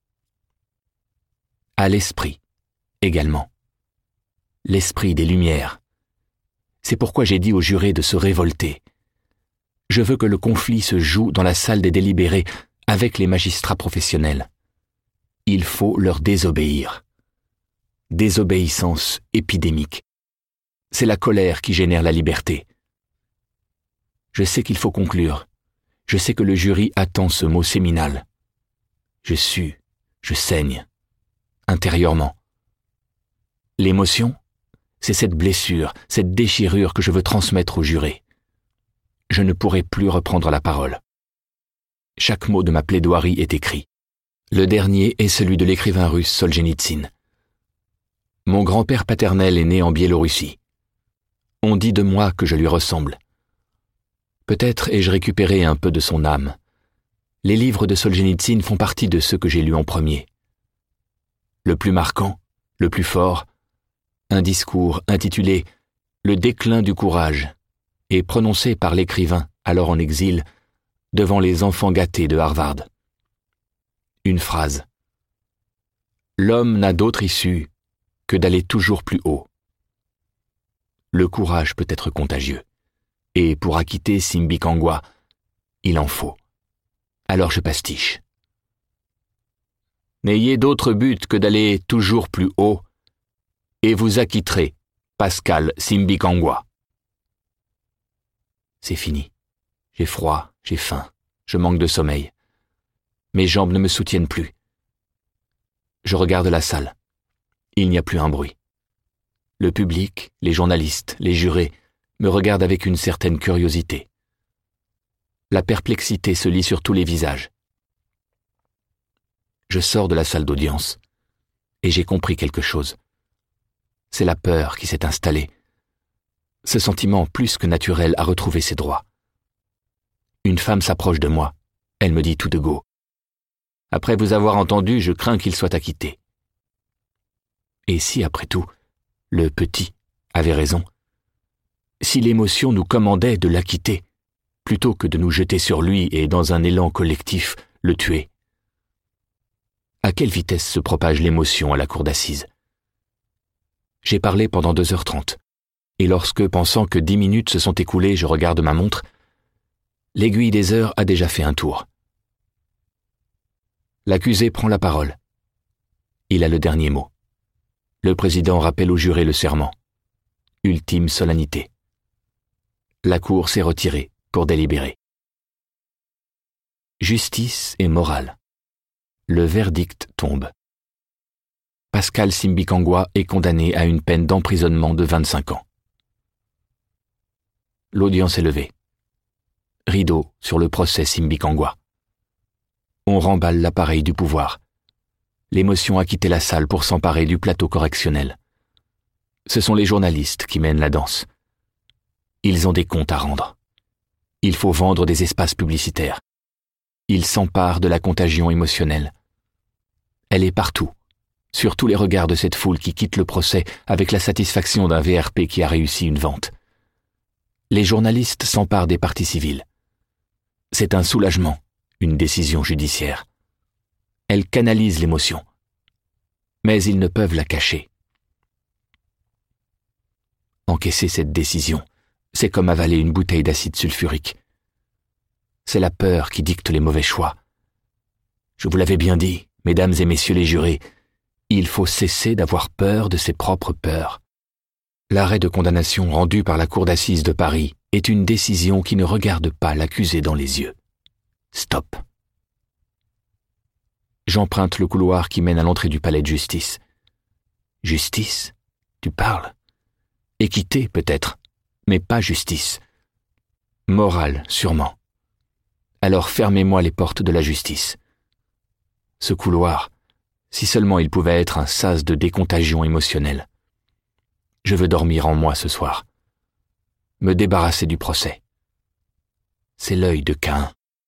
[SPEAKER 1] À l'esprit, également. L'esprit des Lumières. C'est pourquoi j'ai dit aux jurés de se révolter. Je veux que le conflit se joue dans la salle des délibérés avec les magistrats professionnels. Il faut leur désobéir. Désobéissance épidémique. C'est la colère qui génère la liberté. Je sais qu'il faut conclure. Je sais que le jury attend ce mot séminal. Je sue, je saigne, intérieurement. L'émotion, c'est cette blessure, cette déchirure que je veux transmettre au juré. Je ne pourrai plus reprendre la parole. Chaque mot de ma plaidoirie est écrit. Le dernier est celui de l'écrivain russe Solzhenitsyn. Mon grand-père paternel est né en Biélorussie. On dit de moi que je lui ressemble. Peut-être ai-je récupéré un peu de son âme. Les livres de Solzhenitsyn font partie de ceux que j'ai lus en premier. Le plus marquant, le plus fort, un discours intitulé « Le déclin du courage » et prononcé par l'écrivain, alors en exil, devant les enfants gâtés de Harvard. Une phrase. « L'homme n'a d'autre issue que d'aller toujours plus haut. » Le courage peut être contagieux. Et pour acquitter Simbikangwa, il en faut. Alors je pastiche. N'ayez d'autre but que d'aller toujours plus haut, et vous acquitterez Pascal Simbikangwa. C'est fini. J'ai froid, j'ai faim, je manque de sommeil. Mes jambes ne me soutiennent plus. Je regarde la salle. Il n'y a plus un bruit. Le public, les journalistes, les jurés, me regardent avec une certaine curiosité. La perplexité se lit sur tous les visages. Je sors de la salle d'audience et j'ai compris quelque chose. C'est la peur qui s'est installée. Ce sentiment plus que naturel a retrouvé ses droits. Une femme s'approche de moi. Elle me dit tout de go. Après vous avoir entendu, je crains qu'il soit acquitté. Et si, après tout, le petit avait raison? Si l'émotion nous commandait de l'acquitter, plutôt que de nous jeter sur lui et, dans un élan collectif, le tuer? À quelle vitesse se propage l'émotion à la cour d'assises? J'ai parlé pendant deux heures trente, et lorsque, pensant que dix minutes se sont écoulées, je regarde ma montre, l'aiguille des heures a déjà fait un tour. L'accusé prend la parole. Il a le dernier mot. Le président rappelle au juré le serment. Ultime solennité. La cour s'est retirée pour délibérer. Justice et morale. Le verdict tombe. Pascal Simbikangwa est condamné à une peine d'emprisonnement de vingt-cinq ans. L'audience est levée. Rideau sur le procès Simbikangwa. On remballe l'appareil du pouvoir. L'émotion a quitté la salle pour s'emparer du plateau correctionnel. Ce sont les journalistes qui mènent la danse. Ils ont des comptes à rendre. Il faut vendre des espaces publicitaires. Ils s'emparent de la contagion émotionnelle. Elle est partout, sur tous les regards de cette foule qui quitte le procès avec la satisfaction d'un V R P qui a réussi une vente. Les journalistes s'emparent des parties civiles. C'est un soulagement, une décision judiciaire. Elle canalise l'émotion. Mais ils ne peuvent la cacher. Encaisser cette décision, c'est comme avaler une bouteille d'acide sulfurique. C'est la peur qui dicte les mauvais choix. Je vous l'avais bien dit, mesdames et messieurs les jurés, il faut cesser d'avoir peur de ses propres peurs. L'arrêt de condamnation rendu par la cour d'assises de Paris est une décision qui ne regarde pas l'accusé dans les yeux. Stop. J'emprunte le couloir qui mène à l'entrée du palais de justice. Justice? Tu parles? Équité, peut-être, mais pas justice. Morale, sûrement. Alors fermez-moi les portes de la justice. Ce couloir, si seulement il pouvait être un sas de décontagion émotionnelle. Je veux dormir en moi ce soir. Me débarrasser du procès. C'est l'œil de Caïn.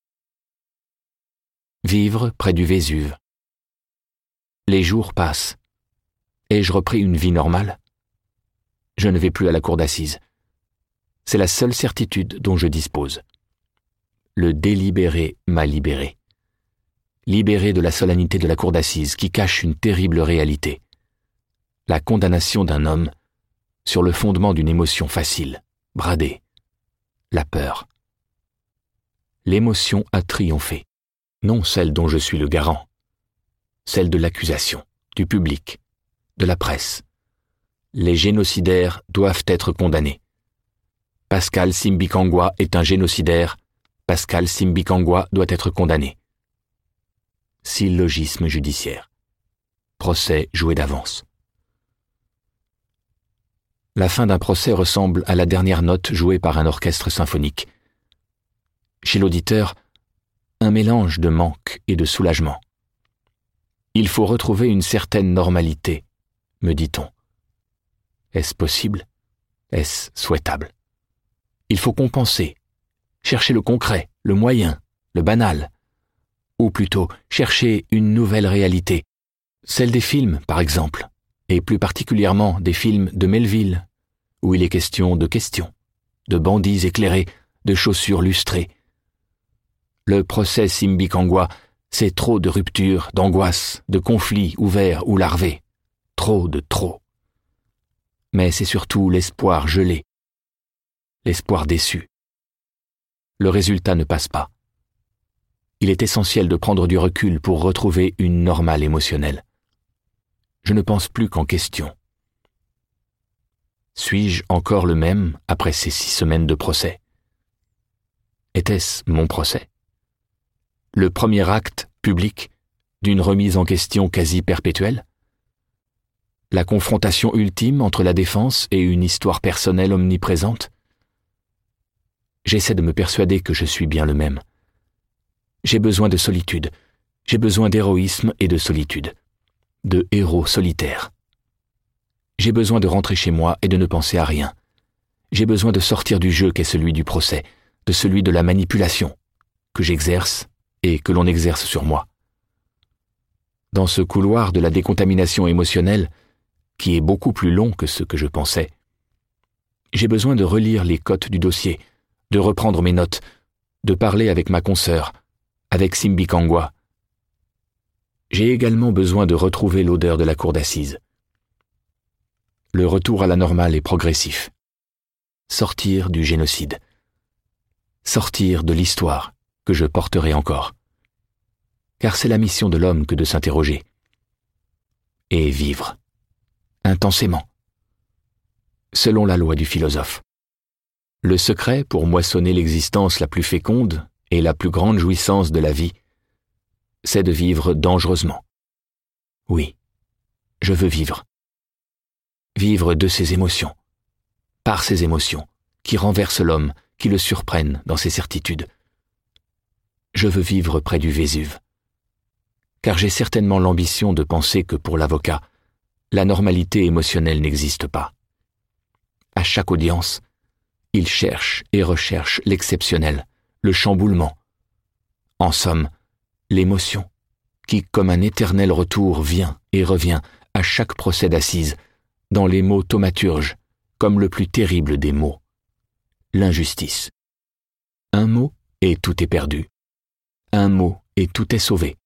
[SPEAKER 1] Vivre près du Vésuve. Les jours passent. Ai-je repris une vie normale? Je ne vais plus à la cour d'assises. C'est la seule certitude dont je dispose. Le délibéré m'a libéré. Libéré de la solennité de la cour d'assises qui cache une terrible réalité. La condamnation d'un homme sur le fondement d'une émotion facile, bradée. La peur. L'émotion a triomphé. Non celle dont je suis le garant. Celle de l'accusation, du public, de la presse. Les génocidaires doivent être condamnés. Pascal Simbikangwa est un génocidaire. Pascal Simbikangwa doit être condamné. Syllogisme judiciaire. Procès joué d'avance. La fin d'un procès ressemble à la dernière note jouée par un orchestre symphonique. Chez l'auditeur, un mélange de manque et de soulagement. Il faut retrouver une certaine normalité, me dit-on. Est-ce possible? Est-ce souhaitable? Il faut compenser, chercher le concret, le moyen, le banal, ou plutôt chercher une nouvelle réalité, celle des films par exemple, et plus particulièrement des films de Melville, où il est question de questions, de bandits éclairés, de chaussures lustrées. Le procès Simbikangwa, c'est trop de ruptures, d'angoisses, de conflits ouverts ou larvés, trop de trop. Mais c'est surtout l'espoir gelé, l'espoir déçu. Le résultat ne passe pas. Il est essentiel de prendre du recul pour retrouver une normale émotionnelle. Je ne pense plus qu'en question. Suis-je encore le même après ces six semaines de procès? Était-ce mon procès? Le premier acte, public, d'une remise en question quasi perpétuelle? La confrontation ultime entre la défense et une histoire personnelle omniprésente? J'essaie de me persuader que je suis bien le même. J'ai besoin de solitude, j'ai besoin d'héroïsme et de solitude, de héros solitaires. J'ai besoin de rentrer chez moi et de ne penser à rien. J'ai besoin de sortir du jeu qu'est celui du procès, de celui de la manipulation, que j'exerce et que l'on exerce sur moi. Dans ce couloir de la décontamination émotionnelle, qui est beaucoup plus long que ce que je pensais, j'ai besoin de relire les cotes du dossier, de reprendre mes notes, de parler avec ma consoeur, avec Simbikangwa. J'ai également besoin de retrouver l'odeur de la cour d'assises. Le retour à la normale est progressif. Sortir du génocide. Sortir de l'histoire que je porterai encore. Car c'est la mission de l'homme que de s'interroger. Et vivre. Intensément. Selon la loi du philosophe. Le secret pour moissonner l'existence la plus féconde et la plus grande jouissance de la vie, c'est de vivre dangereusement. Oui, je veux vivre. Vivre de ses émotions, par ses émotions, qui renversent l'homme, qui le surprennent dans ses certitudes. Je veux vivre près du Vésuve. Car j'ai certainement l'ambition de penser que pour l'avocat, la normalité émotionnelle n'existe pas. À chaque audience, il cherche et recherche l'exceptionnel, le chamboulement. En somme, l'émotion, qui comme un éternel retour vient et revient à chaque procès d'assises, dans les mots thaumaturges, comme le plus terrible des mots. L'injustice. Un mot et tout est perdu. Un mot et tout est sauvé.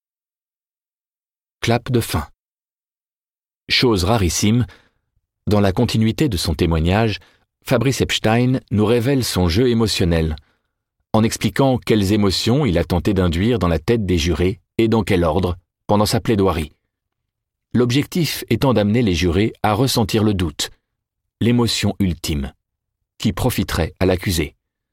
[SPEAKER 1] Clap de fin. Chose rarissime, dans la continuité de son témoignage, Fabrice Epstein nous révèle son jeu émotionnel, en expliquant quelles émotions il a tenté d'induire dans la tête des jurés et dans quel ordre, pendant sa plaidoirie. L'objectif étant d'amener les jurés à ressentir le doute, l'émotion ultime, qui profiterait à l'accusé.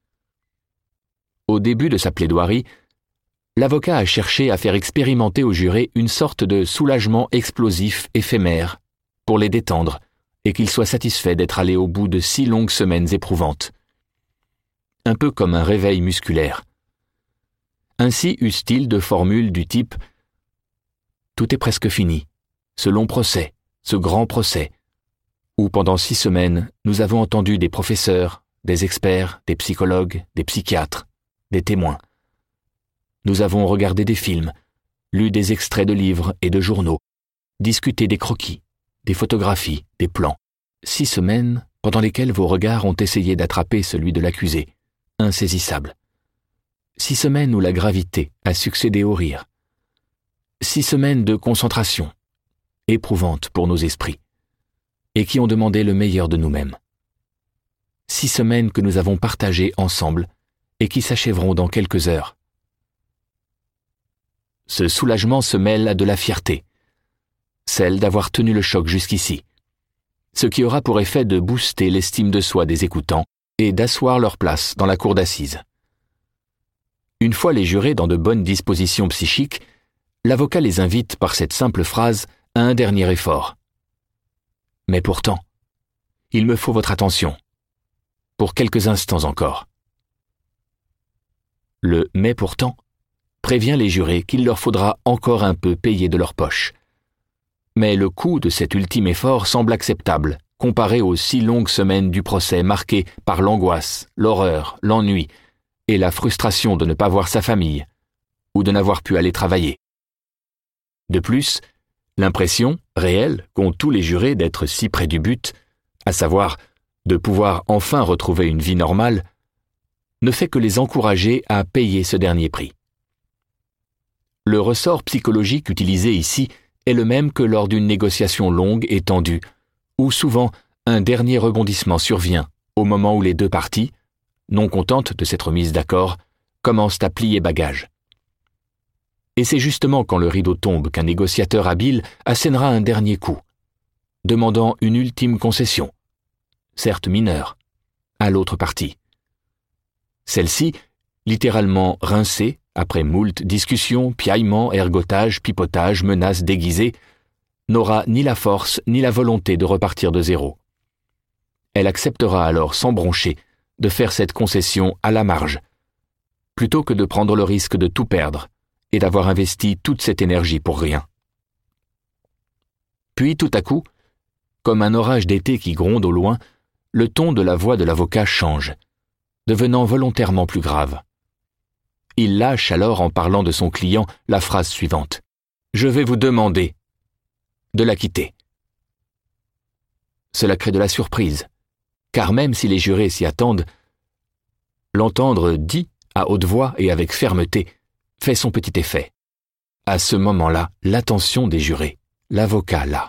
[SPEAKER 1] Au début de sa plaidoirie, l'avocat a cherché à faire expérimenter aux jurés une sorte de soulagement explosif éphémère, pour les détendre et qu'il soit satisfait d'être allé au bout de six longues semaines éprouvantes. Un peu comme un réveil musculaire. Ainsi eussent-ils de formules du type « Tout est presque fini, ce long procès, ce grand procès, où pendant six semaines nous avons entendu des professeurs, des experts, des psychologues, des psychiatres, des témoins. Nous avons regardé des films, lu des extraits de livres et de journaux, discuté des croquis, des photographies, des plans. Six semaines pendant lesquelles vos regards ont essayé d'attraper celui de l'accusé, insaisissable. Six semaines où la gravité a succédé au rire. Six semaines de concentration, éprouvantes pour nos esprits, et qui ont demandé le meilleur de nous-mêmes. Six semaines que nous avons partagées ensemble et qui s'achèveront dans quelques heures. Ce soulagement se mêle à de la fierté, celle d'avoir tenu le choc jusqu'ici, ce qui aura pour effet de booster l'estime de soi des écoutants et d'asseoir leur place dans la cour d'assises. Une fois les jurés dans de bonnes dispositions psychiques, l'avocat les invite par cette simple phrase à un dernier effort. Mais pourtant, il me faut votre attention, pour quelques instants encore. Le « mais pourtant » prévient les jurés qu'il leur faudra encore un peu payer de leur poche. Mais le coût de cet ultime effort semble acceptable, comparé aux six longues semaines du procès marquées par l'angoisse, l'horreur, l'ennui et la frustration de ne pas voir sa famille ou de n'avoir pu aller travailler. De plus, l'impression, réelle, qu'ont tous les jurés d'être si près du but, à savoir de pouvoir enfin retrouver une vie normale, ne fait que les encourager à payer ce dernier prix. Le ressort psychologique utilisé ici est le même que lors d'une négociation longue et tendue, où souvent un dernier rebondissement survient au moment où les deux parties, non contentes de s'être mises d'accord, commencent à plier bagages. Et c'est justement quand le rideau tombe qu'un négociateur habile assénera un dernier coup, demandant une ultime concession, certes mineure, à l'autre partie. Celle-ci, littéralement rincée, après moult discussions, piaillements, ergotages, pipotages, menaces déguisées, n'aura ni la force ni la volonté de repartir de zéro. Elle acceptera alors sans broncher de faire cette concession à la marge, plutôt que de prendre le risque de tout perdre et d'avoir investi toute cette énergie pour rien. Puis tout à coup, comme un orage d'été qui gronde au loin, le ton de la voix de l'avocat change, devenant volontairement plus grave. Il lâche alors en parlant de son client la phrase suivante. « Je vais vous demander de la quitter. » Cela crée de la surprise, car même si les jurés s'y attendent, l'entendre dit à haute voix et avec fermeté fait son petit effet. À ce moment-là, l'attention des jurés, l'avocat là.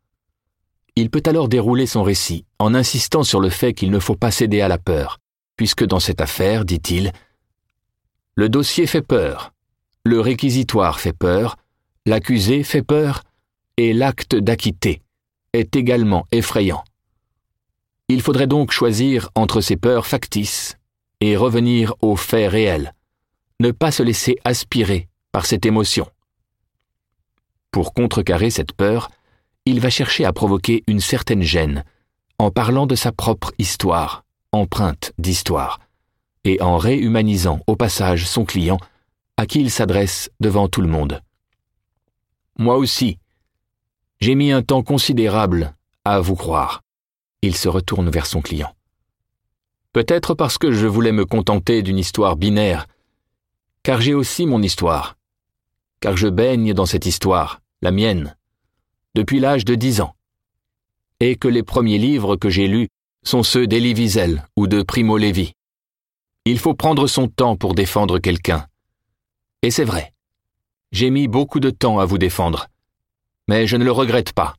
[SPEAKER 1] Il peut alors dérouler son récit en insistant sur le fait qu'il ne faut pas céder à la peur, puisque dans cette affaire, dit-il, le dossier fait peur, le réquisitoire fait peur, l'accusé fait peur, et l'acte d'acquitter est également effrayant. Il faudrait donc choisir entre ces peurs factices et revenir aux faits réels, ne pas se laisser aspirer par cette émotion. Pour contrecarrer cette peur, il va chercher à provoquer une certaine gêne en parlant de sa propre histoire, empreinte d'histoire, et en réhumanisant au passage son client à qui il s'adresse devant tout le monde. Moi aussi, j'ai mis un temps considérable à vous croire. Il se retourne vers son client. Peut-être parce que je voulais me contenter d'une histoire binaire, car j'ai aussi mon histoire, car je baigne dans cette histoire, la mienne, depuis l'âge de dix ans, et que les premiers livres que j'ai lus sont ceux d'Elie Wiesel ou de Primo Levi. Il faut prendre son temps pour défendre quelqu'un. Et c'est vrai, j'ai mis beaucoup de temps à vous défendre, mais je ne le regrette pas.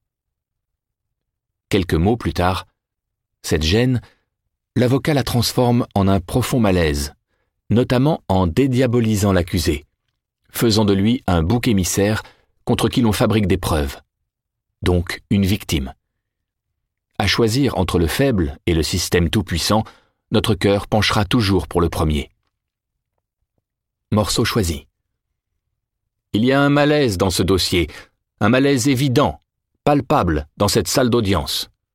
[SPEAKER 1] Quelques mots plus tard, cette gêne, l'avocat la transforme en un profond malaise, notamment en dédiabolisant l'accusé, faisant de lui un bouc émissaire contre qui l'on fabrique des preuves, donc une victime. À choisir entre le faible et le système tout-puissant, notre cœur penchera toujours pour le premier. Morceau choisi. Il y a un malaise dans ce dossier, un malaise évident, palpable dans cette salle d'audience.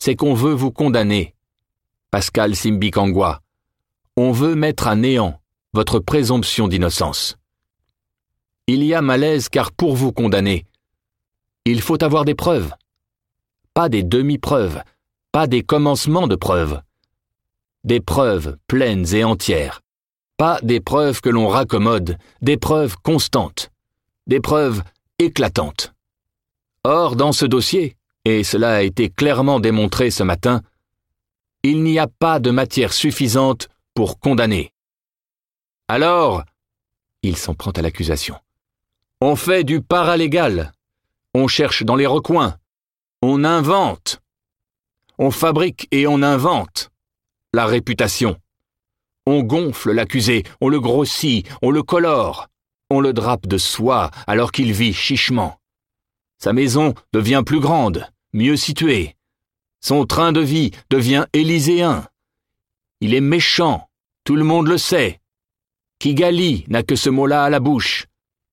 [SPEAKER 1] c'est qu'on veut vous condamner. Pascal Simbikangwa, on veut mettre à néant votre présomption d'innocence. Il y a malaise car pour vous condamner, il faut avoir des preuves. Pas des demi-preuves, pas des commencements de preuves. Des preuves pleines et entières. Pas des preuves que l'on raccommode, des preuves constantes, des preuves éclatantes. Or, dans ce dossier, et cela a été clairement démontré ce matin, il n'y a pas de matière suffisante pour condamner. Alors, il s'en prend à l'accusation, on fait du paralégal, on cherche dans les recoins, on invente, on fabrique et on invente la réputation. On gonfle l'accusé, on le grossit, on le colore, on le drape de soie alors qu'il vit chichement. Sa maison devient plus grande, mieux située. Son train de vie devient élyséen. Il est méchant, tout le monde le sait. Kigali n'a que ce mot-là à la bouche.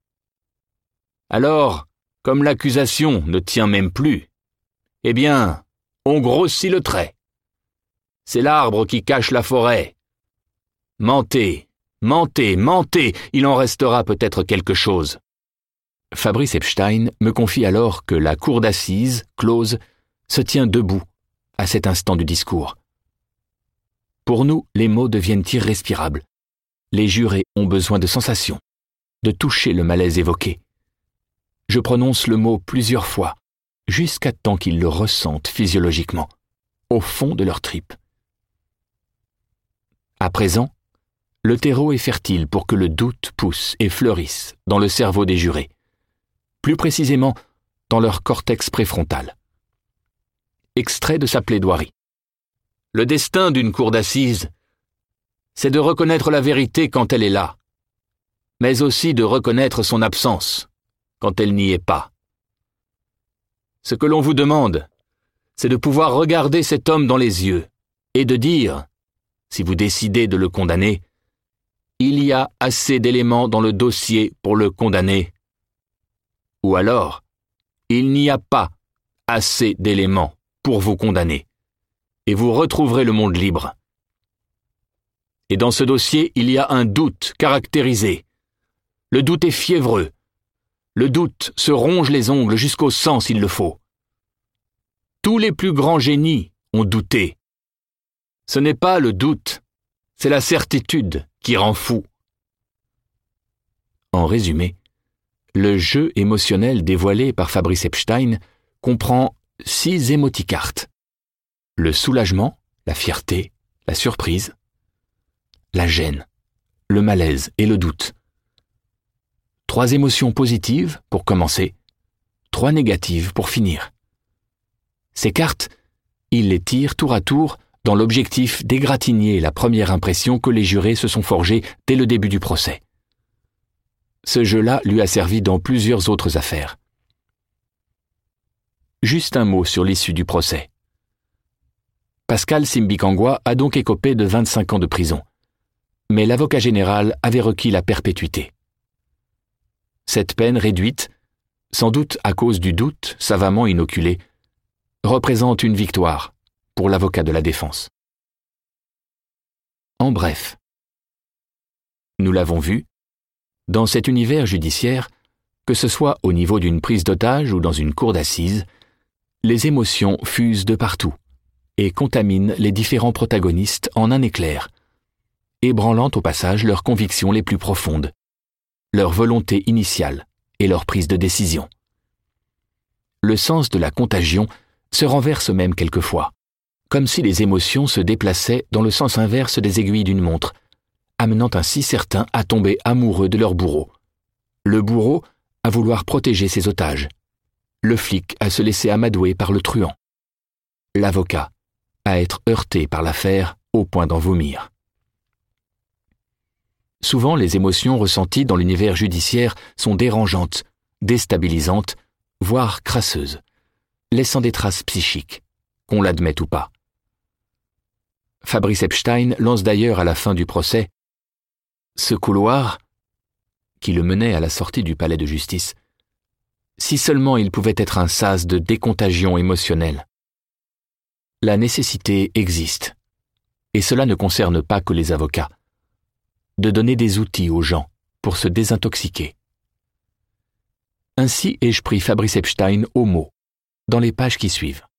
[SPEAKER 1] Alors, comme l'accusation ne tient même plus, eh bien, on grossit le trait. C'est l'arbre qui cache la forêt. Mentez, mentez, mentez, il en restera peut-être quelque chose. Fabrice Epstein me confie alors que la cour d'assises, close, se tient debout à cet instant du discours. Pour nous, les mots deviennent irrespirables. Les jurés ont besoin de sensations, de toucher le malaise évoqué. Je prononce le mot plusieurs fois, jusqu'à temps qu'ils le ressentent physiologiquement, au fond de leur tripes. À présent, le terreau est fertile pour que le doute pousse et fleurisse dans le cerveau des jurés, plus précisément dans leur cortex préfrontal. Extrait de sa plaidoirie. Le destin d'une cour d'assises, c'est de reconnaître la vérité quand elle est là, mais aussi de reconnaître son absence quand elle n'y est pas. Ce que l'on vous demande, c'est de pouvoir regarder cet homme dans les yeux et de dire, si vous décidez de le condamner, il y a assez d'éléments dans le dossier pour le condamner. Ou alors, il n'y a pas assez d'éléments pour vous condamner, et vous retrouverez le monde libre. Et dans ce dossier, il y a un doute caractérisé. Le doute est fiévreux. Le doute se ronge les ongles jusqu'au sang s'il le faut. Tous les plus grands génies ont douté. Ce n'est pas le doute, c'est la certitude qui rend fou. En résumé, le jeu émotionnel dévoilé par Fabrice Epstein comprend six émoticartes. Le soulagement, la fierté, la surprise, la gêne, le malaise et le doute. Trois émotions positives pour commencer, trois négatives pour finir. Ces cartes, il les tire tour à tour dans l'objectif d'égratigner la première impression que les jurés se sont forgés dès le début du procès. Ce jeu-là lui a servi dans plusieurs autres affaires. Juste un mot sur l'issue du procès. Pascal Simbikangwa a donc écopé de vingt-cinq ans de prison, mais l'avocat général avait requis la perpétuité. Cette peine réduite, sans doute à cause du doute savamment inoculé, représente une victoire pour l'avocat de la défense. En bref, nous l'avons vu, dans cet univers judiciaire, que ce soit au niveau d'une prise d'otage ou dans une cour d'assises, les émotions fusent de partout et contaminent les différents protagonistes en un éclair, ébranlant au passage leurs convictions les plus profondes, leur volonté initiale et leur prise de décision. Le sens de la contagion se renverse même quelquefois, comme si les émotions se déplaçaient dans le sens inverse des aiguilles d'une montre, amenant ainsi certains à tomber amoureux de leur bourreau, le bourreau à vouloir protéger ses otages, le flic à se laisser amadouer par le truand, l'avocat à être heurté par l'affaire au point d'en vomir. Souvent, les émotions ressenties dans l'univers judiciaire sont dérangeantes, déstabilisantes, voire crasseuses, laissant des traces psychiques, qu'on l'admette ou pas. Fabrice Epstein lance d'ailleurs à la fin du procès « Ce couloir, qui le menait à la sortie du palais de justice, si seulement il pouvait être un sas de décontagion émotionnelle. La nécessité existe. Et cela ne concerne pas que les avocats. De donner des outils aux gens pour se désintoxiquer. Ainsi ai-je pris Fabrice Epstein au mot, dans les pages qui suivent.